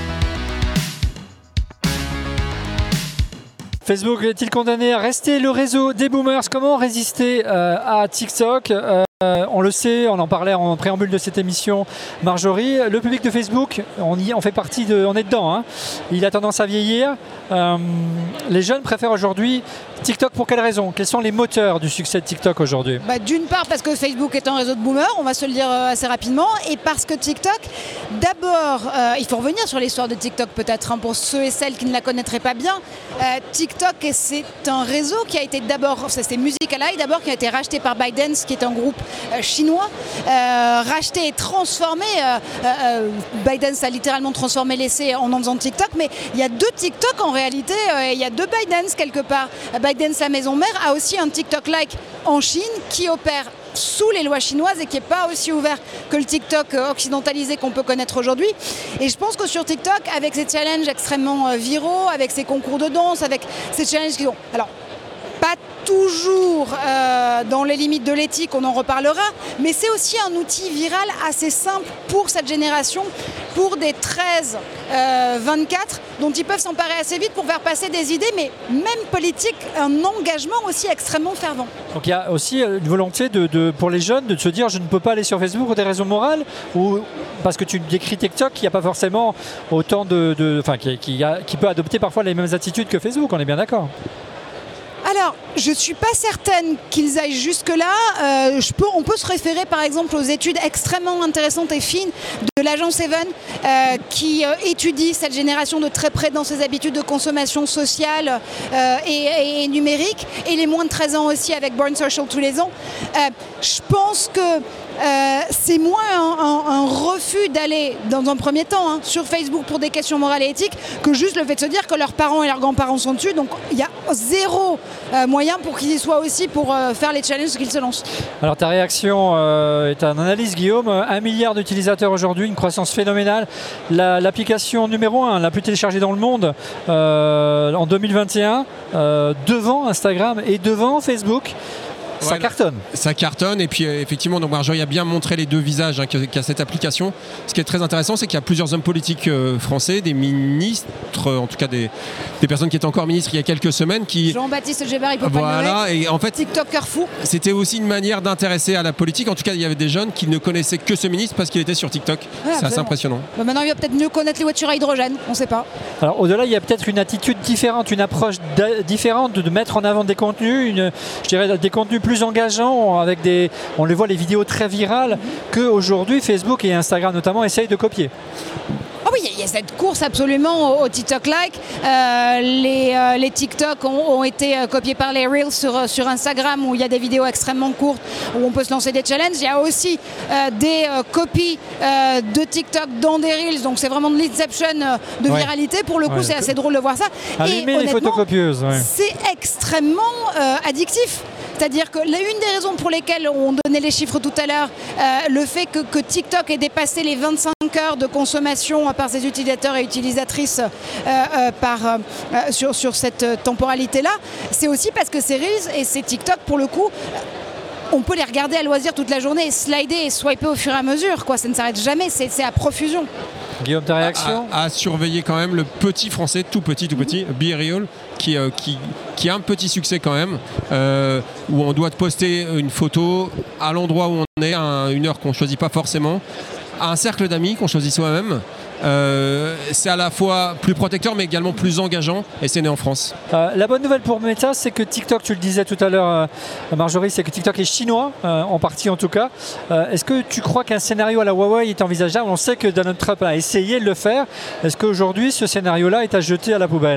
Facebook est-il condamné à rester le réseau des boomers? Comment résister euh, à TikTok? euh, On le sait, on en parlait en préambule de cette émission, Marjorie. Le public de Facebook, on, y, on fait partie de, on est dedans. Hein. Il a tendance à vieillir. Euh, les jeunes préfèrent aujourd'hui TikTok pour quelles raisons? Quels sont les moteurs du succès de TikTok aujourd'hui? Bah, d'une part parce que Facebook est un réseau de boomers, on va se le dire euh, assez rapidement, et parce que TikTok, d'abord, euh, il faut revenir sur l'histoire de TikTok peut-être, hein, pour ceux et celles qui ne la connaîtraient pas bien. Euh, TikTok, c'est un réseau qui a été d'abord, c'est Musical.ly d'abord, qui a été racheté par ByteDance, qui est un groupe euh, chinois, euh, racheté et transformé. Euh, euh, ByteDance a littéralement transformé l'essai en en faisant TikTok, mais il y a deux TikTok en réalité, euh, il y a deux ByteDance quelque part. ByteDance, la maison mère, a aussi un TikTok-like en Chine qui opère sous les lois chinoises et qui n'est pas aussi ouvert que le TikTok occidentalisé qu'on peut connaître aujourd'hui. Et je pense que sur TikTok, avec ces challenges extrêmement viraux, avec ces concours de danse, avec ces challenges qui ont... Alors, pas toujours euh, dans les limites de l'éthique, on en reparlera, mais c'est aussi un outil viral assez simple pour cette génération, pour des treize vingt-quatre, dont ils peuvent s'emparer assez vite pour faire passer des idées, mais même politique, un engagement aussi extrêmement fervent. Donc il y a aussi une volonté de, de, pour les jeunes de se dire je ne peux pas aller sur Facebook pour des raisons morales, ou parce que tu décris TikTok, il n'y a pas forcément autant de... de enfin, qui, qui, a, qui peut adopter parfois les mêmes attitudes que Facebook, on est bien d'accord. Alors, je ne suis pas certaine qu'ils aillent jusque-là. Euh, je peux, on peut se référer par exemple aux études extrêmement intéressantes et fines de l'agence Even euh, qui euh, étudie cette génération de très près dans ses habitudes de consommation sociale euh, et, et, et numérique, et les moins de treize ans aussi avec Born Social tous les ans. Euh, je pense que Euh, c'est moins un, un, un refus d'aller, dans un premier temps, hein, sur Facebook pour des questions morales et éthiques, que juste le fait de se dire que leurs parents et leurs grands-parents sont dessus. Donc il y a zéro euh, moyen pour qu'ils y soient aussi pour euh, faire les challenges qu'ils se lancent. Alors ta réaction euh, est en analyse, Guillaume. Un milliard d'utilisateurs aujourd'hui, une croissance phénoménale. La, l'application numéro un, la plus téléchargée dans le monde euh, en deux mille vingt et un, euh, devant Instagram et devant Facebook. Ça ouais, cartonne. Ça cartonne, et puis euh, effectivement, donc Marjorie a bien montré les deux visages hein, qu'a, qu'a cette application. Ce qui est très intéressant, c'est qu'il y a plusieurs hommes politiques euh, français, des ministres, euh, en tout cas des, des personnes qui étaient encore ministres il y a quelques semaines. Qui... Jean-Baptiste Djebbari, il peut voilà, pas le nommer. Et en fait, TikToker fou. C'était aussi une manière d'intéresser à la politique. En tout cas, il y avait des jeunes qui ne connaissaient que ce ministre parce qu'il était sur TikTok. Ouais, c'est assez impressionnant. Bah maintenant, il va peut-être mieux connaître les voitures à hydrogène, on ne sait pas. Alors au-delà, il y a peut-être une attitude différente, une approche différente de, de mettre en avant des contenus, une, je dirais des contenus plus engageants. Avec des, on les voit les vidéos très virales qu'aujourd'hui Facebook et Instagram notamment essayent de copier. Ah oui, il y a cette course absolument au, au TikTok-like. Euh, les, euh, les TikTok ont, ont été euh, copiés par les Reels sur, sur Instagram, où il y a des vidéos extrêmement courtes où on peut se lancer des challenges. Il y a aussi euh, des euh, copies euh, de TikTok dans des Reels, donc c'est vraiment de l'inception euh, de ouais. viralité. Pour le coup, ouais. c'est assez drôle de voir ça. Allumez les photocopieuses. Ouais. C'est extrêmement euh, addictif. C'est-à-dire que l'une des raisons pour lesquelles on donnait les chiffres tout à l'heure, euh, le fait que, que TikTok ait dépassé les vingt-cinq heures de consommation par ses utilisateurs et utilisatrices euh, euh, par, euh, sur, sur cette temporalité-là, c'est aussi parce que ces Reels et ces TikTok, pour le coup, on peut les regarder à loisir toute la journée, et slider et swiper au fur et à mesure. Quoi. Ça ne s'arrête jamais, c'est, c'est à profusion. Guillaume, ta réaction ? à, à surveiller quand même le petit français, tout petit, tout petit, mm-hmm. BeReal, qui, euh, qui, qui a un petit succès quand même, euh, où on doit poster une photo à l'endroit où on est, à une heure qu'on ne choisit pas forcément, à un cercle d'amis qu'on choisit soi-même. Euh, c'est à la fois plus protecteur mais également plus engageant, et c'est né en France. Euh, la bonne nouvelle pour Meta, c'est que TikTok, tu le disais tout à l'heure euh, Marjorie, c'est que TikTok est chinois, euh, en partie en tout cas. Euh, est-ce que tu crois qu'un scénario à la Huawei est envisageable ? On sait que Donald Trump a essayé de le faire. Est-ce qu'aujourd'hui ce scénario-là est à jeter à la poubelle ?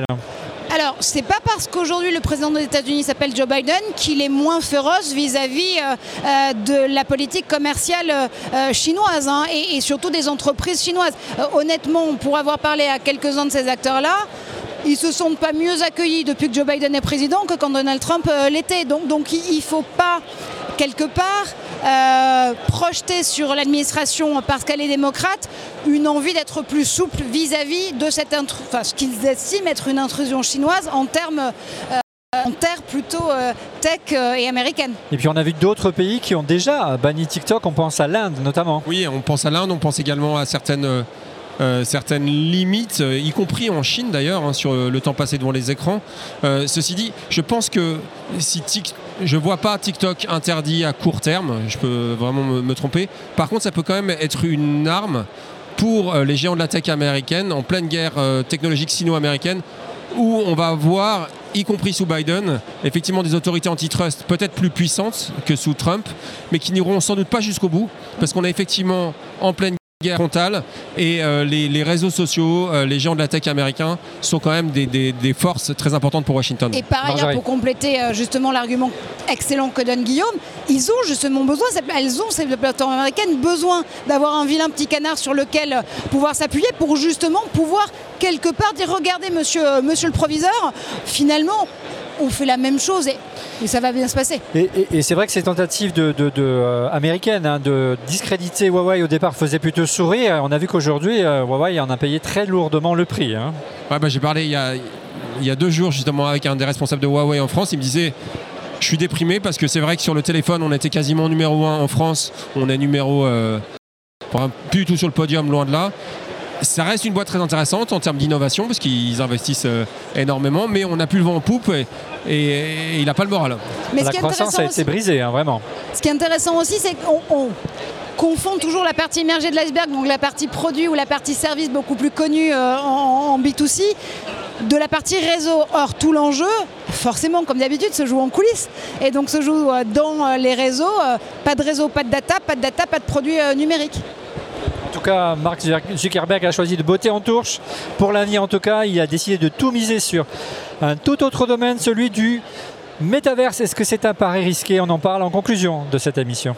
Alors, c'est pas parce qu'aujourd'hui le président des États-Unis s'appelle Joe Biden qu'il est moins féroce vis-à-vis euh, euh, de la politique commerciale euh, chinoise hein, et, et surtout des entreprises chinoises. Euh, honnêtement, pour avoir parlé à quelques-uns de ces acteurs-là, ils ne se sentent pas mieux accueillis depuis que Joe Biden est président que quand Donald Trump euh, l'était. Donc, donc il ne faut pas, quelque part, euh, projeter sur l'administration, parce qu'elle est démocrate, une envie d'être plus souple vis-à-vis de cette intru- enfin, ce qu'ils estiment être une intrusion chinoise en termes euh, en terre plutôt euh, tech euh, et américaine. Et puis on a vu d'autres pays qui ont déjà banni TikTok, on pense à l'Inde notamment. Oui, on pense à l'Inde, on pense également à certaines... Euh Euh, certaines limites, euh, y compris en Chine d'ailleurs, hein, sur euh, le temps passé devant les écrans. Euh, ceci dit, je pense que si tic, je ne vois pas TikTok interdit à court terme, je peux vraiment me, me tromper. Par contre, ça peut quand même être une arme pour euh, les géants de la tech américaine en pleine guerre euh, technologique sino-américaine, où on va avoir, y compris sous Biden, effectivement des autorités antitrust peut-être plus puissantes que sous Trump, mais qui n'iront sans doute pas jusqu'au bout, parce qu'on est effectivement en pleine guerre frontale et euh, les, les réseaux sociaux, euh, les géants de la tech américains sont quand même des, des, des forces très importantes pour Washington. Et par ailleurs, pour compléter euh, justement l'argument excellent que donne Guillaume, ils ont justement besoin, elles ont ces plateformes américaines besoin d'avoir un vilain petit canard sur lequel euh, pouvoir s'appuyer pour justement pouvoir quelque part dire regardez monsieur, euh, monsieur le proviseur, finalement on fait la même chose et, et ça va bien se passer. Et, et, et c'est vrai que ces tentatives de, de, de, euh, américaines hein, de discréditer Huawei au départ faisaient plutôt sourire. On a vu qu'aujourd'hui, euh, Huawei en a payé très lourdement le prix. Hein. Ouais, bah, j'ai parlé il y, a, il y a deux jours justement avec un des responsables de Huawei en France. Il me disait je suis déprimé parce que c'est vrai que sur le téléphone, on était quasiment numéro un en France. On est numéro euh, plus du tout sur le podium, loin de là. Ça reste une boîte très intéressante en termes d'innovation parce qu'ils investissent euh, énormément, mais on n'a plus le vent en poupe et, et, et il n'a pas le moral. Mais la ce qui croissance a été aussi, brisée, hein, vraiment. Ce qui est intéressant aussi, c'est qu'on on confond toujours la partie immergée de l'iceberg, donc la partie produit ou la partie service beaucoup plus connue euh, en, en B deux C, de la partie réseau. Or, tout l'enjeu, forcément, comme d'habitude, se joue en coulisses et donc se joue euh, dans euh, les réseaux. Euh, pas de réseau, pas de data, pas de data, pas de produits euh, numériques. En tout cas, Mark Zuckerberg a choisi de botter en touche. Pour l'avenir, en tout cas, il a décidé de tout miser sur un tout autre domaine, celui du métaverse. Est-ce que c'est un pari risqué? On en parle en conclusion de cette émission.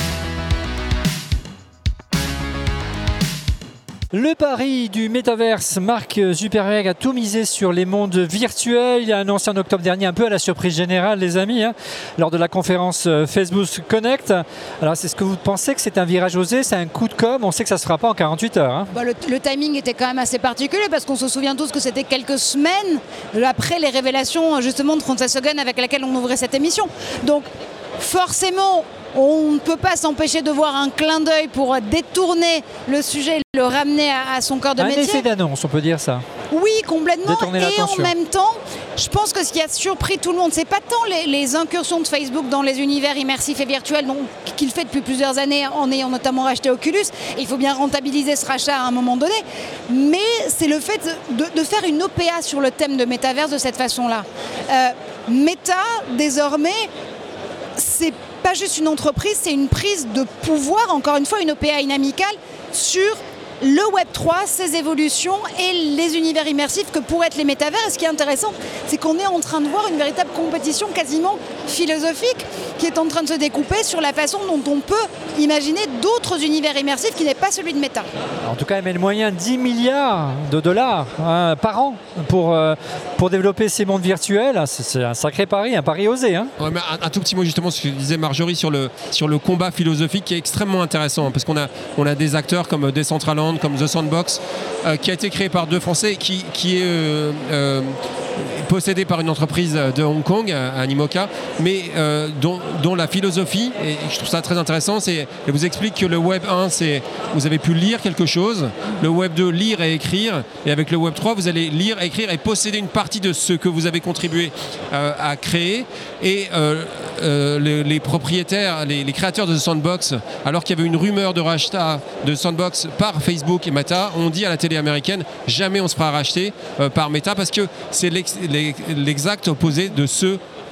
Le pari du métaverse, Mark Zuckerberg a tout misé sur les mondes virtuels. Il a annoncé en octobre dernier, un peu à la surprise générale, les amis, hein, lors de la conférence Facebook Connect. Alors, c'est ce que vous pensez que c'est un virage osé, c'est un coup de com'? On sait que ça ne se fera pas en quarante-huit heures. Hein. Bah, le, le timing était quand même assez particulier parce qu'on se souvient tous que c'était quelques semaines après les révélations justement de Frances Haugen avec laquelle on ouvrait cette émission. Donc, forcément, on ne peut pas s'empêcher de voir un clin d'œil pour détourner le sujet, le ramener à, à son cœur de un métier. Un effet d'annonce, on peut dire ça. Oui, complètement. Détourner et l'attention. En même temps, je pense que ce qui a surpris tout le monde, c'est pas tant les, les incursions de Facebook dans les univers immersifs et virtuels donc, qu'il fait depuis plusieurs années en ayant notamment racheté Oculus. Et il faut bien rentabiliser ce rachat à un moment donné. Mais c'est le fait de, de faire une O P A sur le thème de métaverse de cette façon-là. Euh, Meta, désormais, c'est pas juste une entreprise, c'est une prise de pouvoir, encore une fois une O P A inamicale sur le web trois, ses évolutions et les univers immersifs que pourraient être les métavers. Et ce qui est intéressant, c'est qu'on est en train de voir une véritable compétition quasiment philosophique qui est en train de se découper sur la façon dont on peut imaginer d'autres univers immersifs qui n'est pas celui de Meta. En tout cas, elle met le moyen dix milliards de dollars hein, par an pour, euh, pour développer ces mondes virtuels. C'est, c'est un sacré pari, un pari osé. Hein. Ouais, mais un, un tout petit mot justement sur ce que disait Marjorie sur le, sur le combat philosophique qui est extrêmement intéressant hein, parce qu'on a, on a des acteurs comme Decentraland, comme The Sandbox, euh, qui a été créé par deux Français, qui, qui est euh, euh, possédé par une entreprise de Hong Kong, Animoca, mais euh, dont, dont la philosophie, et je trouve ça très intéressant, c'est, elle vous explique que le Web un, c'est vous avez pu lire quelque chose, le Web deux, lire et écrire, et avec le Web trois, vous allez lire, écrire et posséder une partie de ce que vous avez contribué euh, à créer, et euh, euh, les, les propriétaires, les, les créateurs de The Sandbox, alors qu'il y avait une rumeur de rachat de Sandbox par Facebook et Meta, ont dit à la télé américaine, jamais on se fera racheter euh, par Meta, parce que c'est l'ex, l'ex, l'exact opposé de ce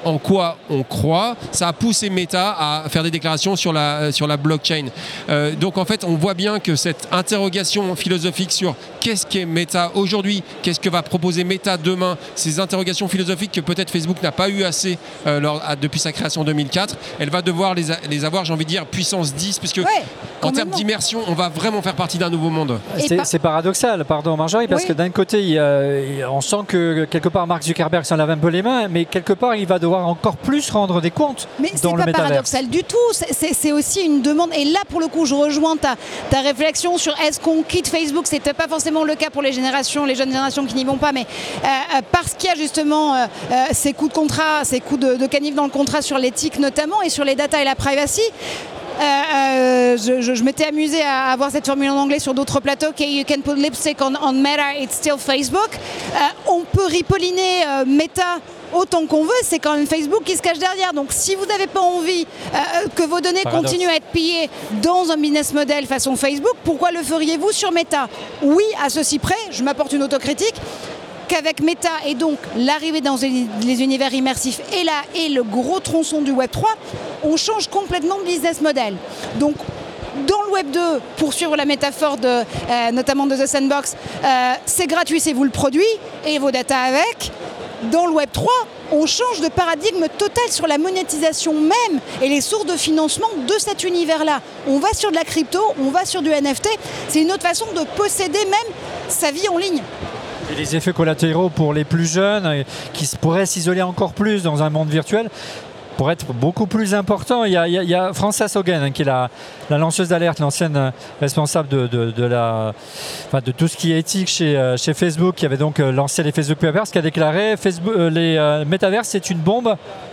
en quoi on croit, ça a poussé Meta à faire des déclarations sur la, sur la blockchain. Euh, donc en fait, on voit bien que cette interrogation philosophique sur qu'est-ce qu'est Meta aujourd'hui, qu'est-ce que va proposer Meta demain, ces interrogations philosophiques que peut-être Facebook n'a pas eu assez euh, lors, à, depuis sa création en deux mille quatre, elle va devoir les, a, les avoir, j'ai envie de dire, puissance dix, puisque ouais, en termes d'immersion, on va vraiment faire partie d'un nouveau monde. C'est, par... c'est paradoxal, pardon Marjorie, parce oui. que d'un côté, il, euh, on sent que quelque part Mark Zuckerberg s'en lave un peu les mains, mais quelque part, il va devoir encore plus rendre des comptes mais dans le métavers. Mais c'est pas paradoxal du tout, c'est, c'est, c'est aussi une demande, et là pour le coup, je rejoins ta, ta réflexion sur est-ce qu'on quitte Facebook, c'est peut-être pas forcément le cas pour les générations, les jeunes générations qui n'y vont pas, mais euh, parce qu'il y a justement euh, euh, ces coûts de contrat, ces coûts de, de canif dans le contrat sur l'éthique notamment, et sur les data et la privacy. Euh, euh, je, je, je m'étais amusée à avoir cette formule en anglais sur d'autres plateaux. Okay, you can put lipstick on, on Meta, it's still Facebook. Euh, on peut ripolliner euh, Meta autant qu'on veut, c'est quand même Facebook qui se cache derrière. Donc si vous n'avez pas envie euh, que vos données Paradoxe. continuent à être pillées dans un business model façon Facebook, pourquoi le feriez-vous sur Meta? Oui, à ceci près, je m'apporte une autocritique, qu'avec Meta et donc l'arrivée dans les univers immersifs et là et le gros tronçon du Web trois, on change complètement de business model. Donc dans le Web deux, pour suivre la métaphore de, euh, notamment de The Sandbox, euh, c'est gratuit, c'est vous le produit et vos data avec. Dans le Web trois, on change de paradigme total sur la monétisation même et les sources de financement de cet univers-là. On va sur de la crypto, on va sur du N F T. C'est une autre façon de posséder même sa vie en ligne. Et les effets collatéraux pour les plus jeunes qui pourraient s'isoler encore plus dans un monde virtuel pourraient être beaucoup plus importants. Il y a, il y a Frances Haugen hein, qui est la, la lanceuse d'alerte, l'ancienne responsable de, de, de, la, enfin, de tout ce qui est éthique chez, chez Facebook, qui avait donc lancé les Facebook Metaverse, qui a déclaré Facebook, euh, les euh, Metaverse c'est une bombe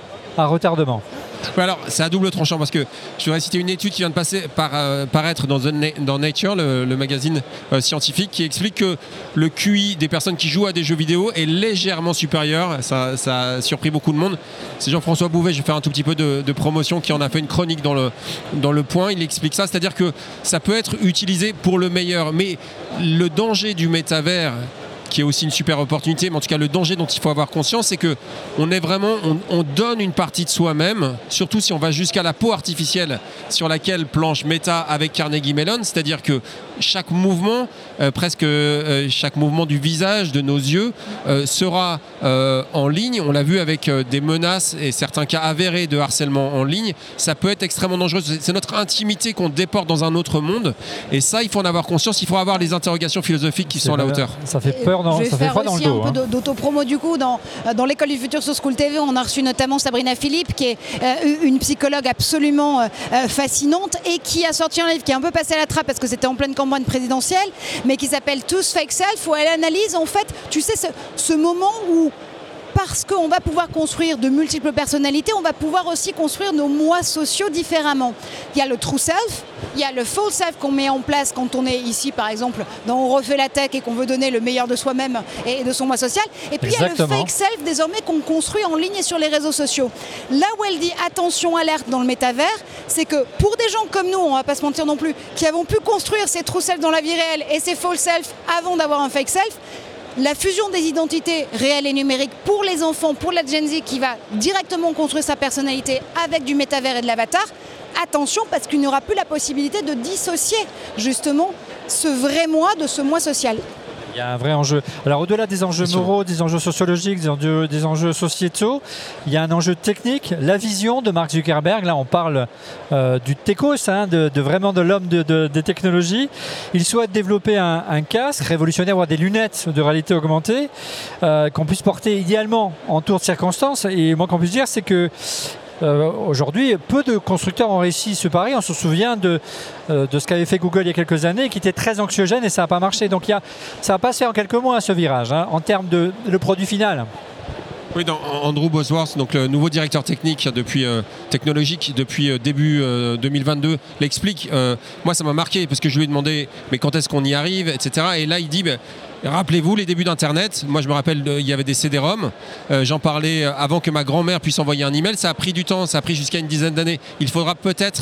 à retardement. Ouais, alors c'est à double tranchant parce que je voudrais citer une étude qui vient de passer par, euh, paraître dans, dans Nature, le, le magazine euh, scientifique, qui explique que le Q I des personnes qui jouent à des jeux vidéo est légèrement supérieur. Ça, ça a surpris beaucoup de monde. C'est Jean-François Bouvet, je vais faire un tout petit peu de, de promotion, qui en a fait une chronique dans le, dans le Point. Il explique ça, c'est-à-dire que ça peut être utilisé pour le meilleur, mais le danger du métavers, qui est aussi une super opportunité, mais en tout cas le danger dont il faut avoir conscience, c'est que on est vraiment, on, on donne une partie de soi-même, surtout si on va jusqu'à la peau artificielle sur laquelle planche Meta avec Carnegie Mellon, c'est-à-dire que chaque mouvement, euh, presque euh, chaque mouvement du visage, de nos yeux, euh, sera euh, en ligne. On l'a vu avec euh, des menaces et certains cas avérés de harcèlement en ligne. Ça peut être extrêmement dangereux. C'est notre intimité qu'on déporte dans un autre monde. Et ça, il faut en avoir conscience. Il faut avoir les interrogations philosophiques qui c'est sont à la hauteur. Ça fait peur, dans, ça fait froid dans le dos. Je vais faire aussi un hein. peu d'autopromo du coup. Dans, dans l'école du futur sur School T V, on a reçu notamment Sabrina Philippe, qui est euh, une psychologue absolument euh, fascinante et qui a sorti un livre qui est un peu passé à la trappe parce que c'était en pleine campagne présidentielle, mais qui s'appelle Tooth Fake Self, où elle analyse en fait, tu sais, ce, ce moment où parce qu'on va pouvoir construire de multiples personnalités, on va pouvoir aussi construire nos moi sociaux différemment. Il y a le true self, il y a le false self qu'on met en place quand on est ici, par exemple, dans On refait la tech et qu'on veut donner le meilleur de soi-même et de son moi social. Et puis Exactement. Il y a le fake self, désormais, qu'on construit en ligne et sur les réseaux sociaux. Là où elle dit attention, alerte dans le métavers, c'est que pour des gens comme nous, on va pas se mentir non plus, qui avons pu construire ces true self dans la vie réelle et ces false self avant d'avoir un fake self, la fusion des identités réelles et numériques pour les enfants, pour la Gen Z qui va directement construire sa personnalité avec du métavers et de l'avatar, attention parce qu'il n'y aura plus la possibilité de dissocier justement ce vrai moi de ce moi social. Il y a un vrai enjeu. Alors au-delà des enjeux moraux, des enjeux sociologiques, des enjeux, des enjeux sociétaux, il y a un enjeu technique, la vision de Mark Zuckerberg. Là on parle euh, du techos, hein, de, de vraiment de l'homme de, de, des technologies. Il souhaite développer un, un casque révolutionnaire, voire des lunettes de réalité augmentée, euh, qu'on puisse porter idéalement en toutes circonstances. Et moi qu'on puisse dire c'est que Euh, aujourd'hui, peu de constructeurs ont réussi ce pari. On se souvient de, euh, de ce qu'avait fait Google il y a quelques années, qui était très anxiogène et ça n'a pas marché. Donc il y a, ça va passer en quelques mois ce virage, hein, en termes de le produit final. Oui, dans Andrew Bosworth, donc le nouveau directeur technique depuis euh, technologique depuis euh, début euh, deux mille vingt-deux, l'explique. Euh, moi, ça m'a marqué parce que je lui ai demandé, mais quand est-ce qu'on y arrive, et cetera. Et là, il dit. Bah, rappelez-vous les débuts d'Internet. Moi, je me rappelle, de, il y avait des C D-ROM. Euh, j'en parlais avant que ma grand-mère puisse envoyer un email. Ça a pris du temps, ça a pris jusqu'à une dizaine d'années. Il faudra peut-être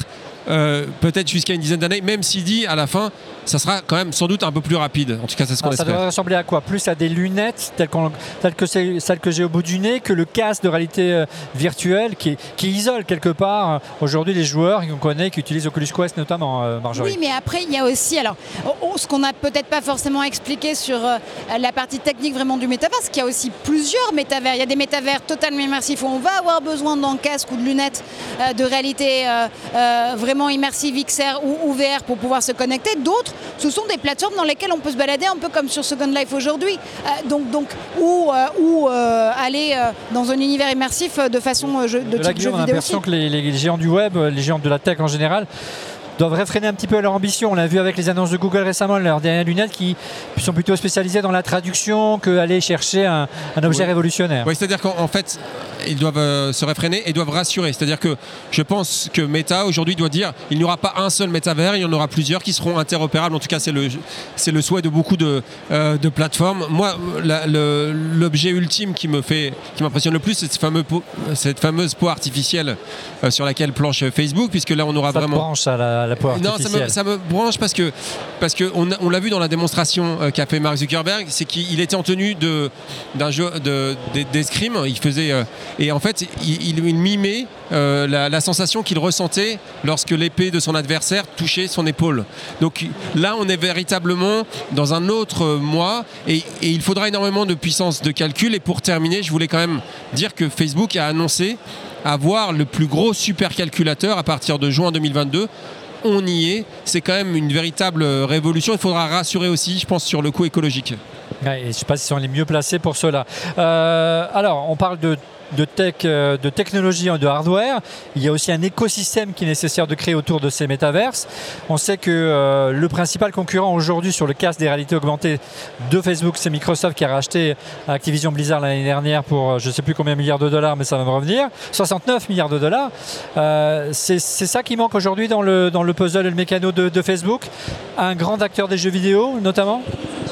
euh, peut-être jusqu'à une dizaine d'années, même s'il dit à la fin, ça sera quand même sans doute un peu plus rapide. En tout cas, c'est ce qu'on Alors, ça espère. devrait ressembler à quoi? Plus à des lunettes telles, qu'on, telles que c'est, celles que j'ai au bout du nez, que le casque de réalité euh, virtuelle qui, qui isole quelque part euh, aujourd'hui les joueurs qu'on connaît, qui utilisent Oculus Quest notamment, euh, Marjorie. Oui, mais après, il y a aussi, alors, oh, ce qu'on n'a peut-être pas forcément expliqué sur euh, la partie technique vraiment du métaverse, qu'il y a aussi plusieurs métavers. Il y a des métavers totalement immersifs où on va avoir besoin d'un casque ou de lunettes euh, de réalité euh, euh, vraiment immersive X R ou, ou V R pour pouvoir se connecter. D'autres, ce sont des plateformes dans lesquelles on peut se balader un peu comme sur Second Life aujourd'hui, euh, donc, donc, ou, euh, ou euh, aller euh, dans un univers immersif de façon euh, jeu, de, De type là, jeu Guillaume, on a vidéo l'impression aussi. que les, les géants du web, les géants de la tech en général, doivent réfréner un petit peu leur ambition. On l'a vu avec les annonces de Google récemment, leurs dernières lunettes qui sont plutôt spécialisées dans la traduction qu'aller chercher un, un objet Oui. révolutionnaire. Oui, c'est-à-dire qu'en en fait, ils doivent euh, se réfréner et doivent rassurer. C'est-à-dire que je pense que Meta aujourd'hui doit dire il n'y aura pas un seul métavers, il y en aura plusieurs qui seront interopérables. En tout cas, c'est le, c'est le souhait de beaucoup de, euh, de plateformes. Moi, la, le, l'objet ultime qui me fait, qui m'impressionne le plus, c'est ce fameux peau, cette fameuse peau artificielle euh, sur laquelle planche Facebook, puisque là, on aura Ça vraiment. te branche à la, la peau Non, ça artificielle. me, ça me branche parce que, parce que on, a- on l'a vu dans la démonstration euh, qu'a fait Mark Zuckerberg, c'est qu'il était en tenue de, d'un jeu de, de- d'escrime. Il faisait euh, et en fait il, il- il mimait euh, la, la sensation qu'il ressentait lorsque l'épée de son adversaire touchait son épaule. Donc là, on est véritablement dans un autre euh, moi et, et il faudra énormément de puissance de calcul. Et pour terminer, je voulais quand même dire que Facebook a annoncé avoir le plus gros supercalculateur à partir de juin deux mille vingt-deux. On y est, c'est quand même une véritable révolution. Il faudra rassurer aussi, je pense, sur le coût écologique. Ouais, et je ne sais pas s'ils sont les mieux placés pour cela. Euh, alors, on parle de, de tech, euh, de technologie, de hardware. Il y a aussi un écosystème qui est nécessaire de créer autour de ces métaverses. On sait que euh, le principal concurrent aujourd'hui sur le casque des réalités augmentées de Facebook, c'est Microsoft qui a racheté Activision Blizzard l'année dernière pour je ne sais plus combien de milliards de dollars, mais ça va me revenir. soixante-neuf milliards de dollars. Euh, c'est, c'est ça qui manque aujourd'hui dans le, dans le puzzle et le mécano de, de Facebook. Un grand acteur des jeux vidéo, notamment.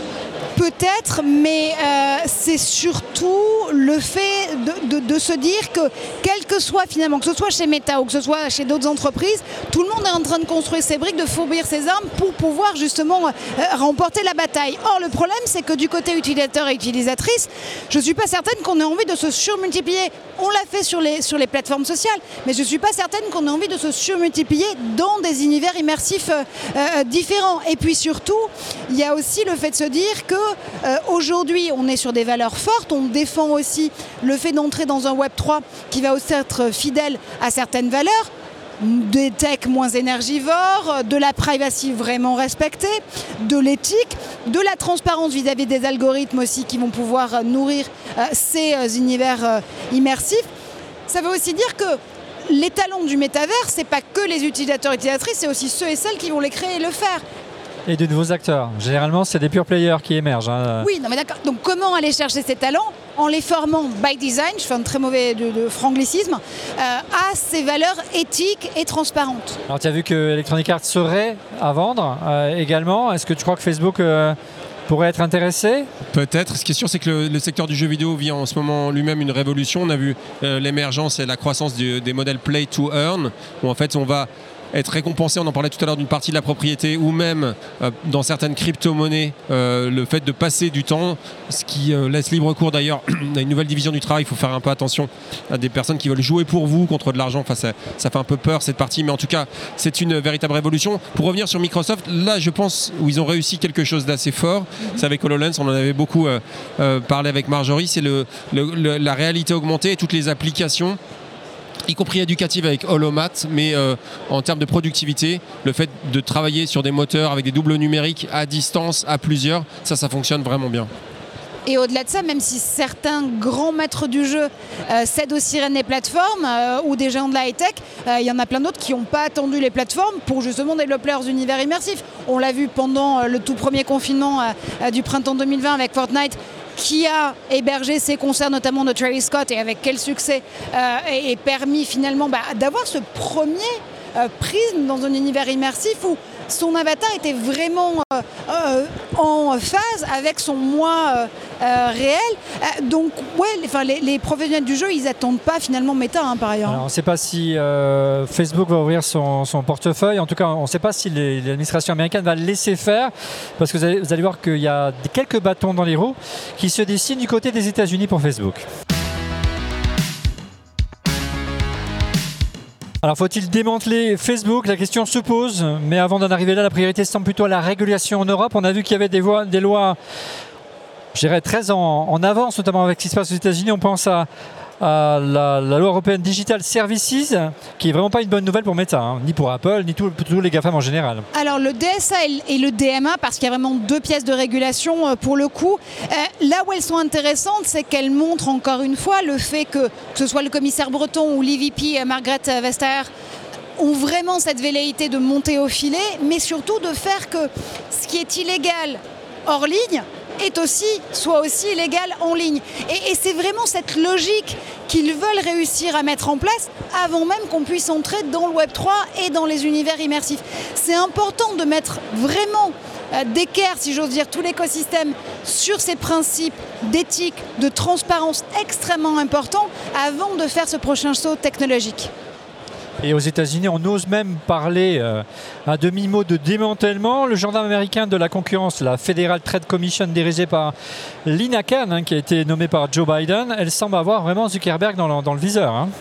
Peut-être, mais euh, c'est surtout le fait de, de, de se dire que, quel que soit finalement, que ce soit chez Meta ou que ce soit chez d'autres entreprises, tout le monde est en train de construire ses briques, de fourbir ses armes pour pouvoir justement euh, remporter la bataille. Or, le problème, c'est que du côté utilisateur et utilisatrice, je ne suis pas certaine qu'on ait envie de se surmultiplier. On l'a fait sur les, sur les plateformes sociales, mais je ne suis pas certaine qu'on ait envie de se surmultiplier dans des univers immersifs euh, euh, différents. Et puis surtout, il y a aussi le fait de se dire que Euh, aujourd'hui, on est sur des valeurs fortes. On défend aussi le fait d'entrer dans un web trois qui va aussi être fidèle à certaines valeurs, des techs moins énergivores, de la privacy vraiment respectée, de l'éthique, de la transparence vis-à-vis des algorithmes aussi qui vont pouvoir nourrir euh, ces euh, univers euh, immersifs. Ça veut aussi dire que les talents du métavers, c'est pas que les utilisateurs et utilisatrices, c'est aussi ceux et celles qui vont les créer et le faire. Et de nouveaux acteurs. Généralement, c'est des pure players qui émergent. Hein. Oui, non mais d'accord. Donc comment aller chercher ces talents en les formant by design, je fais un très mauvais de, de franglicisme, euh, à ces valeurs éthiques et transparentes. Alors, tu as vu que Electronic Arts serait à vendre euh, également. Est-ce que tu crois que Facebook euh, pourrait être intéressé? Peut-être. Ce qui est sûr, c'est que le, le secteur du jeu vidéo vit en ce moment lui-même une révolution. On a vu euh, l'émergence et la croissance du, des modèles Play to Earn, où en fait on va être récompensé, on en parlait tout à l'heure, d'une partie de la propriété, ou même euh, dans certaines crypto-monnaies, euh, le fait de passer du temps, ce qui euh, laisse libre cours d'ailleurs à une nouvelle division du travail. Il faut faire un peu attention à des personnes qui veulent jouer pour vous contre de l'argent. Enfin, ça, ça fait un peu peur cette partie, mais en tout cas, c'est une véritable révolution. Pour revenir sur Microsoft, là, je pense où ils ont réussi quelque chose d'assez fort. C'est avec HoloLens, on en avait beaucoup euh, euh, parlé avec Marjorie, c'est le, le, le, la réalité augmentée et toutes les applications, y compris éducative avec Holomat, mais euh, en termes de productivité, le fait de travailler sur des moteurs avec des doubles numériques à distance, à plusieurs, ça, ça fonctionne vraiment bien. Et au-delà de ça, même si certains grands maîtres du jeu euh, cèdent aux sirènes des plateformes euh, ou des géants de la high-tech, il euh, y en a plein d'autres qui n'ont pas attendu les plateformes pour justement développer leurs univers immersifs. On l'a vu pendant euh, le tout premier confinement euh, du printemps deux mille vingt avec Fortnite, qui a hébergé ses concerts notamment de Travis Scott et avec quel succès euh, et, et permis finalement bah, d'avoir ce premier euh, prisme dans un univers immersif où son avatar était vraiment euh, euh, en phase avec son moi euh, euh, réel. Euh, donc, ouais, les, enfin, les, les professionnels du jeu, ils n'attendent pas finalement Meta, hein, par ailleurs. Alors, on ne sait pas si euh, Facebook va ouvrir son, son portefeuille. En tout cas, on ne sait pas si les, l'administration américaine va le laisser faire, parce que vous allez, vous allez voir qu'il y a quelques bâtons dans les roues qui se dessinent du côté des États-Unis pour Facebook. Alors, faut-il démanteler Facebook? La question se pose, mais avant d'en arriver là, la priorité semble plutôt à la régulation en Europe. On a vu qu'il y avait des, voies, des lois, je dirais, très en, en avance, notamment avec ce qui se passe aux États-Unis. On pense à, à la, la loi européenne Digital Services, qui n'est vraiment pas une bonne nouvelle pour Meta, hein, ni pour Apple, ni tous les GAFAM en général. Alors, le D S A et le D M A, parce qu'il y a vraiment deux pièces de régulation euh, pour le coup, euh, là où elles sont intéressantes, c'est qu'elles montrent encore une fois le fait que, que ce soit le commissaire Breton ou l'E V P euh, Margrethe Vestager, ont vraiment cette velléité de monter au filet, mais surtout de faire que ce qui est illégal hors ligne est aussi, soit aussi illégal en ligne. Et, et c'est vraiment cette logique qu'ils veulent réussir à mettre en place avant même qu'on puisse entrer dans le web trois et dans les univers immersifs. C'est important de mettre vraiment euh, d'équerre, si j'ose dire, tout l'écosystème sur ces principes d'éthique, de transparence extrêmement importants avant de faire ce prochain saut technologique. Et aux États-Unis, on ose même parler euh, à demi-mot de démantèlement. Le gendarme américain de la concurrence, la Federal Trade Commission dirigée par Lina Khan, hein, qui a été nommée par Joe Biden, elle semble avoir vraiment Zuckerberg dans le, dans le viseur. Hein.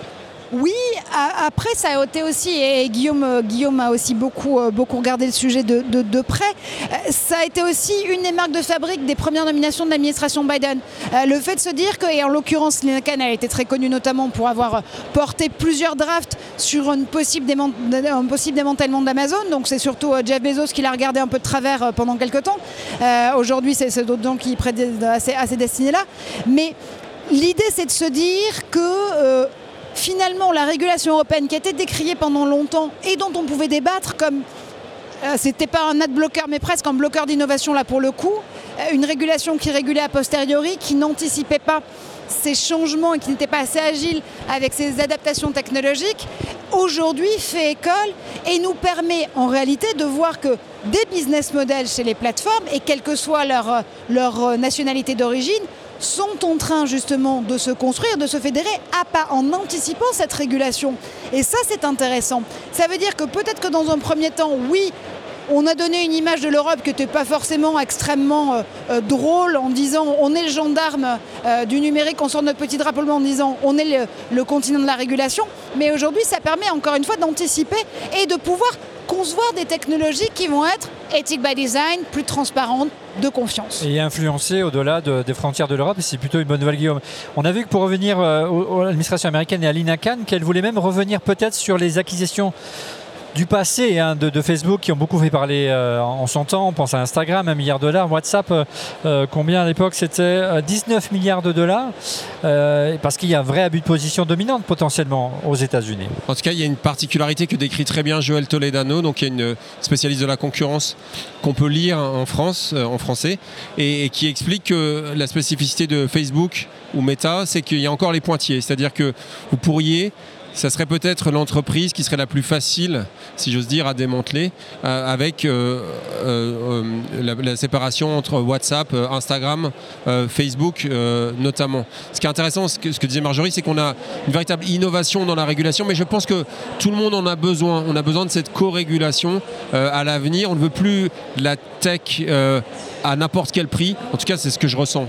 Oui, après ça a été aussi, et Guillaume, Guillaume a aussi beaucoup, beaucoup regardé le sujet de, de, de près, ça a été aussi une des marques de fabrique des premières nominations de l'administration Biden. Le fait de se dire que, et en l'occurrence Lina Khan a été très connue notamment pour avoir porté plusieurs drafts sur une possible démant, un possible démantèlement d'Amazon, donc c'est surtout Jeff Bezos qui l'a regardé un peu de travers pendant quelques temps. Euh, aujourd'hui c'est, c'est d'autres gens qui prêtent à ces, à ces destinées-là. Mais l'idée c'est de se dire que... Euh, Finalement, la régulation européenne qui a été décriée pendant longtemps et dont on pouvait débattre comme, euh, c'était pas un ad-blocker mais presque un bloqueur d'innovation là pour le coup, euh, une régulation qui régulait a posteriori, qui n'anticipait pas ces changements et qui n'était pas assez agile avec ces adaptations technologiques, aujourd'hui fait école et nous permet en réalité de voir que des business models chez les plateformes, et quelle que soit leur, leur nationalité d'origine, sont en train justement de se construire, de se fédérer à pas, en anticipant cette régulation. Et ça, c'est intéressant. Ça veut dire que peut-être que dans un premier temps, oui, on a donné une image de l'Europe qui n'était pas forcément extrêmement euh, euh, drôle en disant on est le gendarme euh, du numérique, on sort notre petit drapeau en disant on est le, le continent de la régulation. Mais aujourd'hui, ça permet encore une fois d'anticiper et de pouvoir concevoir des technologies qui vont être ethic by design, plus transparentes, de confiance. Et influencer au-delà de, des frontières de l'Europe, et c'est plutôt une bonne nouvelle, Guillaume. On a vu que pour revenir euh, au, à l'administration américaine et à Lina Khan, qu'elle voulait même revenir peut-être sur les acquisitions du passé hein, de, de Facebook qui ont beaucoup fait parler euh, en son temps. On pense à Instagram, un milliard de dollars. WhatsApp, euh, combien à l'époque? C'était dix-neuf milliards de dollars. Euh, parce qu'il y a un vrai abus de position dominante potentiellement aux États-Unis. En tout cas, il y a une particularité que décrit très bien Joël Toledano, donc il y a une spécialiste de la concurrence qu'on peut lire en France, euh, en français, et, et qui explique que la spécificité de Facebook ou Meta, c'est qu'il y a encore les pointillés. C'est-à-dire que vous pourriez... Ça serait peut-être l'entreprise qui serait la plus facile, si j'ose dire, à démanteler, euh, avec euh, euh, la, la séparation entre WhatsApp, euh, Instagram, euh, Facebook euh, notamment. Ce qui est intéressant, ce que, ce que disait Marjorie, c'est qu'on a une véritable innovation dans la régulation, mais je pense que tout le monde en a besoin. On a besoin de cette co-régulation euh, à l'avenir. On ne veut plus la tech euh, à n'importe quel prix. En tout cas, c'est ce que je ressens.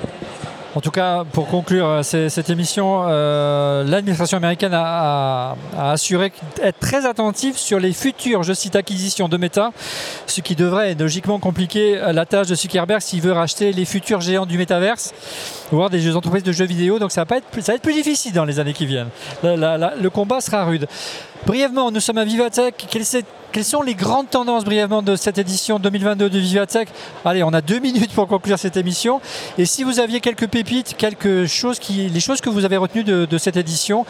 En tout cas, pour conclure cette émission, euh, l'administration américaine a, a, a assuré être très attentive sur les futures, je cite, acquisitions de Meta, ce qui devrait logiquement compliquer la tâche de Zuckerberg s'il veut racheter les futurs géants du métaverse, voire des entreprises de jeux vidéo. Donc ça va, pas être, ça va être plus difficile dans les années qui viennent. La, la, la, le combat sera rude. Brièvement, nous sommes à Vivatech. Quelles, quelles sont les grandes tendances brièvement de cette édition deux mille vingt-deux de Vivatech? Allez, on a deux minutes pour conclure cette émission. Et si vous aviez quelques pépites, quelque chose qui, les choses que vous avez retenues de, de cette édition,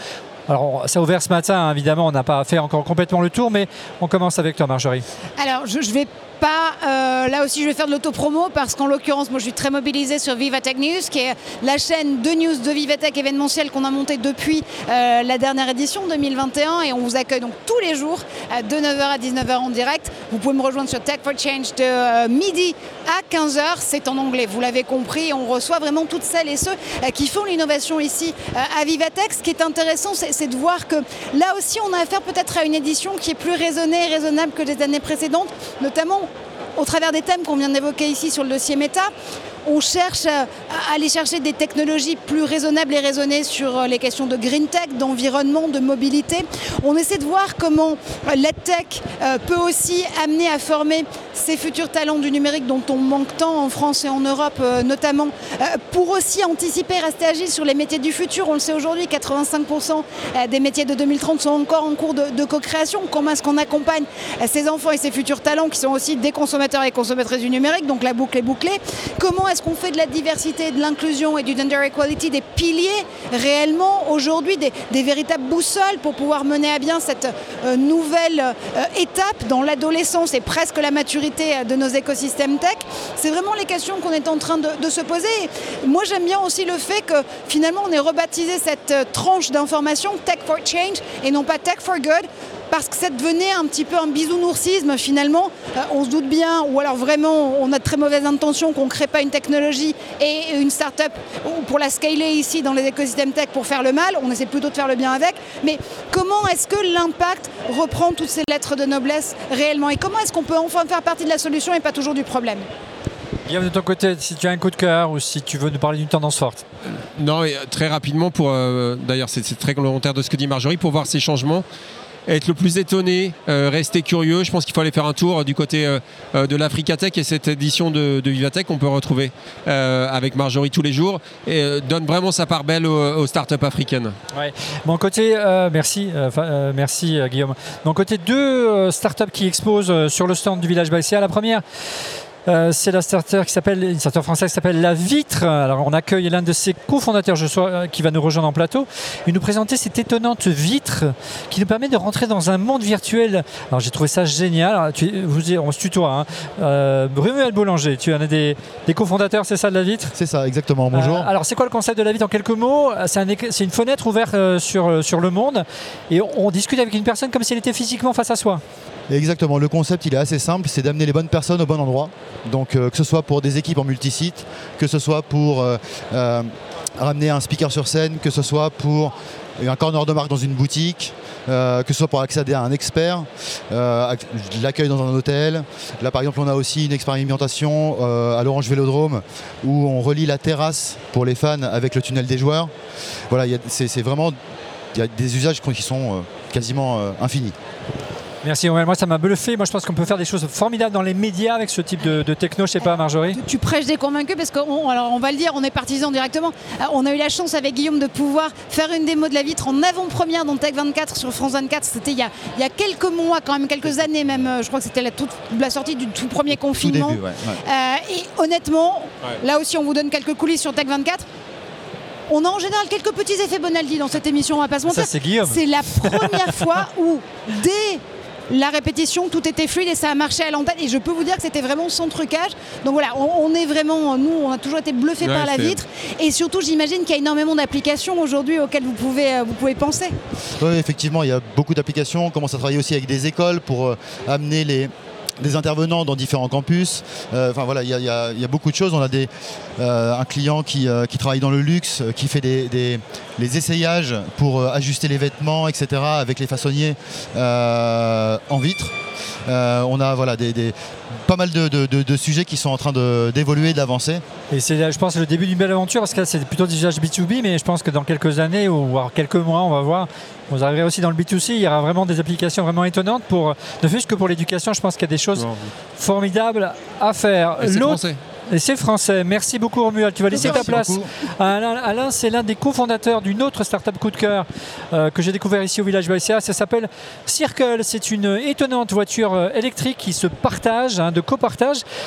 Alors, ça a ouvert ce matin, hein, évidemment, on n'a pas fait encore complètement le tour, mais on commence avec toi, Marjorie. Alors, je, je vais pas, euh, là aussi je vais faire de l'autopromo parce qu'en l'occurrence moi je suis très mobilisée sur Vivatech News qui est la chaîne de news de Vivatech événementielle qu'on a montée depuis euh, la dernière édition deux mille vingt et un et on vous accueille donc tous les jours euh, de neuf heures à dix-neuf heures en direct. Vous pouvez me rejoindre sur Tech for Change de euh, midi à quinze heures, c'est en anglais, vous l'avez compris, on reçoit vraiment toutes celles et ceux euh, qui font l'innovation ici euh, à Vivatech. Ce qui est intéressant c'est, c'est de voir que là aussi on a affaire peut-être à une édition qui est plus raisonnée et raisonnable que les années précédentes, notamment au travers des thèmes qu'on vient d'évoquer ici sur le dossier méta. On cherche à aller chercher des technologies plus raisonnables et raisonnées sur les questions de green tech, d'environnement, de mobilité. On essaie de voir comment l'EdTech peut aussi amener à former ces futurs talents du numérique dont on manque tant en France et en Europe notamment, pour aussi anticiper, rester agile sur les métiers du futur. On le sait aujourd'hui, quatre-vingt-cinq pour cent des métiers de deux mille trente sont encore en cours de, de co-création. Comment est-ce qu'on accompagne ces enfants et ces futurs talents qui sont aussi des consommateurs et consommatrices du numérique, donc la boucle est bouclée. Comment est-ce qu'on fait de la diversité, de l'inclusion et du gender equality des piliers réellement aujourd'hui, des, des véritables boussoles pour pouvoir mener à bien cette euh, nouvelle euh, étape dans l'adolescence et presque la maturité de nos écosystèmes tech. C'est vraiment les questions qu'on est en train de, de se poser. Et moi j'aime bien aussi le fait que finalement on ait rebaptisé cette euh, tranche d'information Tech for Change et non pas Tech for Good, parce que ça devenait un petit peu un bisounoursisme finalement. Euh, on se doute bien, ou alors vraiment on a de très mauvaises intentions qu'on ne crée pas une technologie et une start-up pour la scaler ici dans les écosystèmes tech pour faire le mal. On essaie plutôt de faire le bien avec. Mais comment est-ce que l'impact reprend toutes ces lettres de noblesse réellement? Et comment est-ce qu'on peut enfin faire partie de la solution et pas toujours du problème? Guillaume, de ton côté, si tu as un coup de cœur ou si tu veux nous parler d'une tendance forte. Non, et très rapidement, pour euh, d'ailleurs c'est, c'est très volontaire de ce que dit Marjorie, pour voir ces changements. Être le plus étonné, euh, rester curieux. Je pense qu'il faut aller faire un tour du côté euh, de l'Africatech et cette édition de, de Vivatech qu'on peut retrouver euh, avec Marjorie tous les jours et euh, donne vraiment sa part belle aux, aux startups africaines. Ouais. Mon côté, euh, merci, euh, euh, merci euh, Guillaume. Mon côté, deux euh, startups qui exposent euh, sur le stand du Village by C A. La première, Euh, c'est la startup qui s'appelle, une startup française qui s'appelle La Vitre. Alors on accueille l'un de ses cofondateurs, je sois, euh, qui va nous rejoindre en plateau et nous présenter cette étonnante vitre qui nous permet de rentrer dans un monde virtuel. Alors j'ai trouvé ça génial. Alors, tu, vous, on se tutoie. Hein. Euh, Romuald Boulanger, tu en es des, des cofondateurs, c'est ça de La Vitre? C'est ça, exactement. Bonjour. Euh, alors c'est quoi le concept de La Vitre en quelques mots? C'est, un, c'est une fenêtre ouverte euh, sur, sur le monde et on, on discute avec une personne comme si elle était physiquement face à soi. Exactement, le concept il est assez simple, c'est d'amener les bonnes personnes au bon endroit. Donc euh, que ce soit pour des équipes en multisite, que ce soit pour euh, euh, ramener un speaker sur scène, que ce soit pour un corner de marque dans une boutique, euh, que ce soit pour accéder à un expert, euh, l'accueil dans un hôtel. Là par exemple on a aussi une expérimentation euh, à l'Orange Vélodrome où on relie la terrasse pour les fans avec le tunnel des joueurs. Voilà, y a, c'est, c'est vraiment, il y a des usages qui sont euh, quasiment euh, infinis. Merci, moi ça m'a bluffé. Moi je pense qu'on peut faire des choses formidables dans les médias avec ce type de, de techno, je sais pas Marjorie. Tu, tu prêches des convaincus parce qu'on alors on va le dire, on est partisans directement. On a eu la chance avec Guillaume de pouvoir faire une démo de La Vitre en avant-première dans Tech vingt-quatre sur France vingt-quatre. C'était il y a, il y a quelques mois quand même, quelques années même. Je crois que c'était la, toute, la sortie du tout premier confinement. Tout début, ouais, ouais. Euh, et honnêtement, ouais. Là aussi on vous donne quelques coulisses sur Tech vingt-quatre. On a en général quelques petits effets Bonaldi dans cette émission, on va pas se mentir. Ça c'est Guillaume. C'est la première fois où dès la répétition, tout était fluide et ça a marché à l'antenne. Et je peux vous dire que c'était vraiment sans trucage. Donc voilà, on, on est vraiment, nous, on a toujours été bluffés ouais, par La Vitre. Et surtout, j'imagine qu'il y a énormément d'applications aujourd'hui auxquelles vous pouvez, vous pouvez penser. Oui, effectivement, il y a beaucoup d'applications. On commence à travailler aussi avec des écoles pour euh, amener les... des intervenants dans différents campus. Euh, enfin voilà, il y, y, y a beaucoup de choses. On a des, euh, un client qui, euh, qui travaille dans le luxe, euh, qui fait des, des, les essayages pour euh, ajuster les vêtements, et cetera avec les façonniers euh, en vitre. Euh, on a voilà, des, des, pas mal de, de, de, de sujets qui sont en train de, d'évoluer, d'avancer. Et c'est, je pense, le début d'une belle aventure parce que là, c'est plutôt des usages B deux B, mais je pense que dans quelques années ou voire quelques mois, on va voir, vous arriverez aussi dans le B deux C, il y aura vraiment des applications vraiment étonnantes pour, ne fût-ce que pour l'éducation, je pense qu'il y a des choses non. formidables à faire. Et c'est français. Et c'est français. Merci beaucoup Romuald. Tu vas laisser Merci ta place. Beaucoup. Alain, Alain, c'est l'un des cofondateurs d'une autre start-up coup de cœur euh, que j'ai découvert ici au Village by C A. Ça s'appelle Circle. C'est une étonnante voiture électrique qui se partage, hein, de copartage.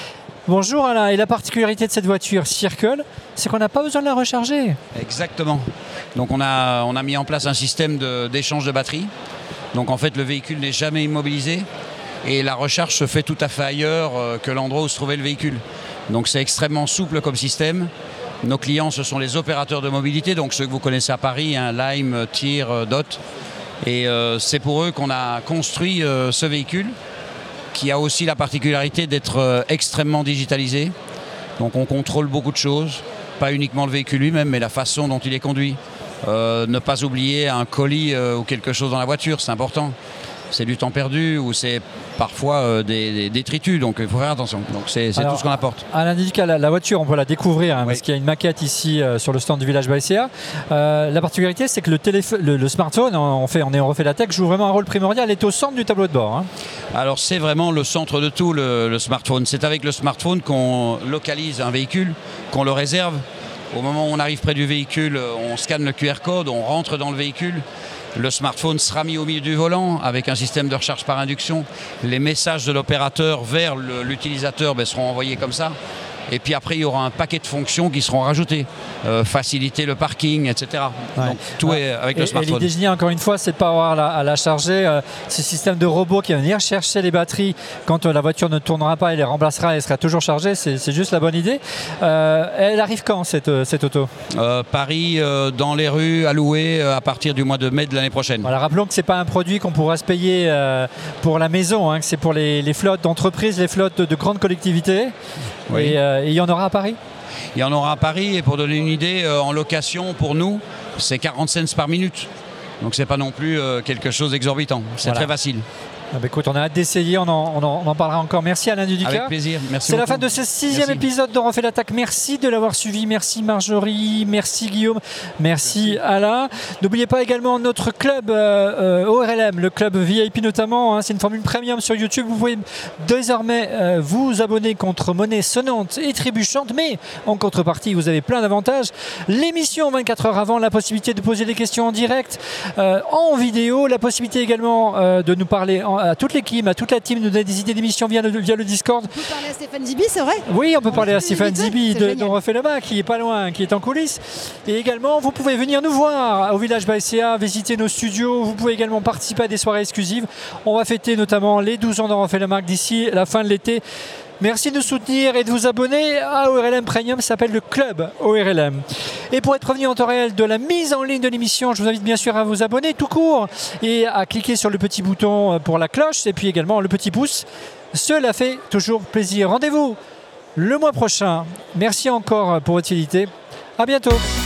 Bonjour Alain, et la particularité de cette voiture Circle, c'est qu'on n'a pas besoin de la recharger. Exactement. Donc on a, on a mis en place un système de, d'échange de batterie. Donc en fait le véhicule n'est jamais immobilisé et la recharge se fait tout à fait ailleurs que l'endroit où se trouvait le véhicule. Donc c'est extrêmement souple comme système. Nos clients, ce sont les opérateurs de mobilité, donc ceux que vous connaissez à Paris, hein, Lime, Tir, Dot. Et euh, c'est pour eux qu'on a construit euh, ce véhicule qui a aussi la particularité d'être euh, extrêmement digitalisé. Donc on contrôle beaucoup de choses, pas uniquement le véhicule lui-même, mais la façon dont il est conduit. Euh, ne pas oublier un colis euh, ou quelque chose dans la voiture, c'est important. C'est du temps perdu ou c'est parfois euh, des, des détritus, donc il faut faire attention. Donc c'est, c'est tout ce qu'on apporte. Alain Dudica, la, la voiture, on peut la découvrir hein, oui. parce qu'il y a une maquette ici euh, sur le stand du Village Baïséa. Euh, la particularité, c'est que le, téléf- le, le smartphone, on, fait, on, est, on refait la tech, joue vraiment un rôle primordial, il est au centre du tableau de bord. Hein. Alors c'est vraiment le centre de tout, le, le smartphone. C'est avec le smartphone qu'on localise un véhicule, qu'on le réserve. Au moment où on arrive près du véhicule, on scanne le Q R code, on rentre dans le véhicule. Le smartphone sera mis au milieu du volant avec un système de recharge par induction. Les messages de l'opérateur vers le, l'utilisateur ben, seront envoyés comme ça. Et puis après, il y aura un paquet de fonctions qui seront rajoutées. Euh, faciliter le parking, et cetera. Ouais. Donc tout ouais. est avec et, le smartphone. Et l'idée géniale, encore une fois, c'est de ne pas avoir la, à la charger. Euh, ce système de robot qui va venir chercher les batteries quand euh, la voiture ne tournera pas et les remplacera, elle sera toujours chargée. C'est, c'est juste la bonne idée. Euh, elle arrive quand, cette, cette auto euh, Paris, euh, dans les rues, à louer euh, à partir du mois de mai de l'année prochaine. Voilà, rappelons que ce n'est pas un produit qu'on pourra se payer euh, pour la maison. Hein, que c'est pour les, les flottes d'entreprises, les flottes de, de grandes collectivités. Oui. Et euh, il y en aura à Paris ? Il y en aura à Paris, et pour donner une idée, euh, en location, pour nous, c'est quarante cents par minute. Donc c'est pas non plus euh, quelque chose d'exorbitant, c'est voilà. Très facile. Ah bah écoute, on a hâte d'essayer, on en, on, en, on en parlera encore. Merci Alain Dudica. Avec plaisir, merci C'est beaucoup. La fin de ce sixième merci. épisode de Refait l'attaque. Merci de l'avoir suivi, merci Marjorie, merci Guillaume, merci, merci. Alain. N'oubliez pas également notre club euh, O R L M, le club V I P notamment, hein, c'est une formule premium sur YouTube. Vous pouvez désormais euh, vous abonner contre monnaie sonnante et trébuchante, mais en contrepartie, vous avez plein d'avantages. L'émission vingt-quatre heures avant, la possibilité de poser des questions en direct, euh, en vidéo, la possibilité également euh, de nous parler en à toute l'équipe, à toute la team, nous donner des idées d'émissions via le, via le Discord. On peut parler à Stéphane Zibi, c'est vrai ? Oui, on peut on parler à Stéphane Zibi de, de Refait le Mac, qui est pas loin, qui est en coulisses. Et également, vous pouvez venir nous voir au Village Baïséa, visiter nos studios. Vous pouvez également participer à des soirées exclusives. On va fêter notamment les douze ans de Refait le Mac d'ici la fin de l'été. Merci de nous soutenir et de vous abonner à O R L M Premium, ça s'appelle le Club O R L M. Et pour être prévenu en temps réel de la mise en ligne de l'émission, je vous invite bien sûr à vous abonner tout court et à cliquer sur le petit bouton pour la cloche et puis également le petit pouce. Cela fait toujours plaisir. Rendez-vous le mois prochain. Merci encore pour votre fidélité. À bientôt.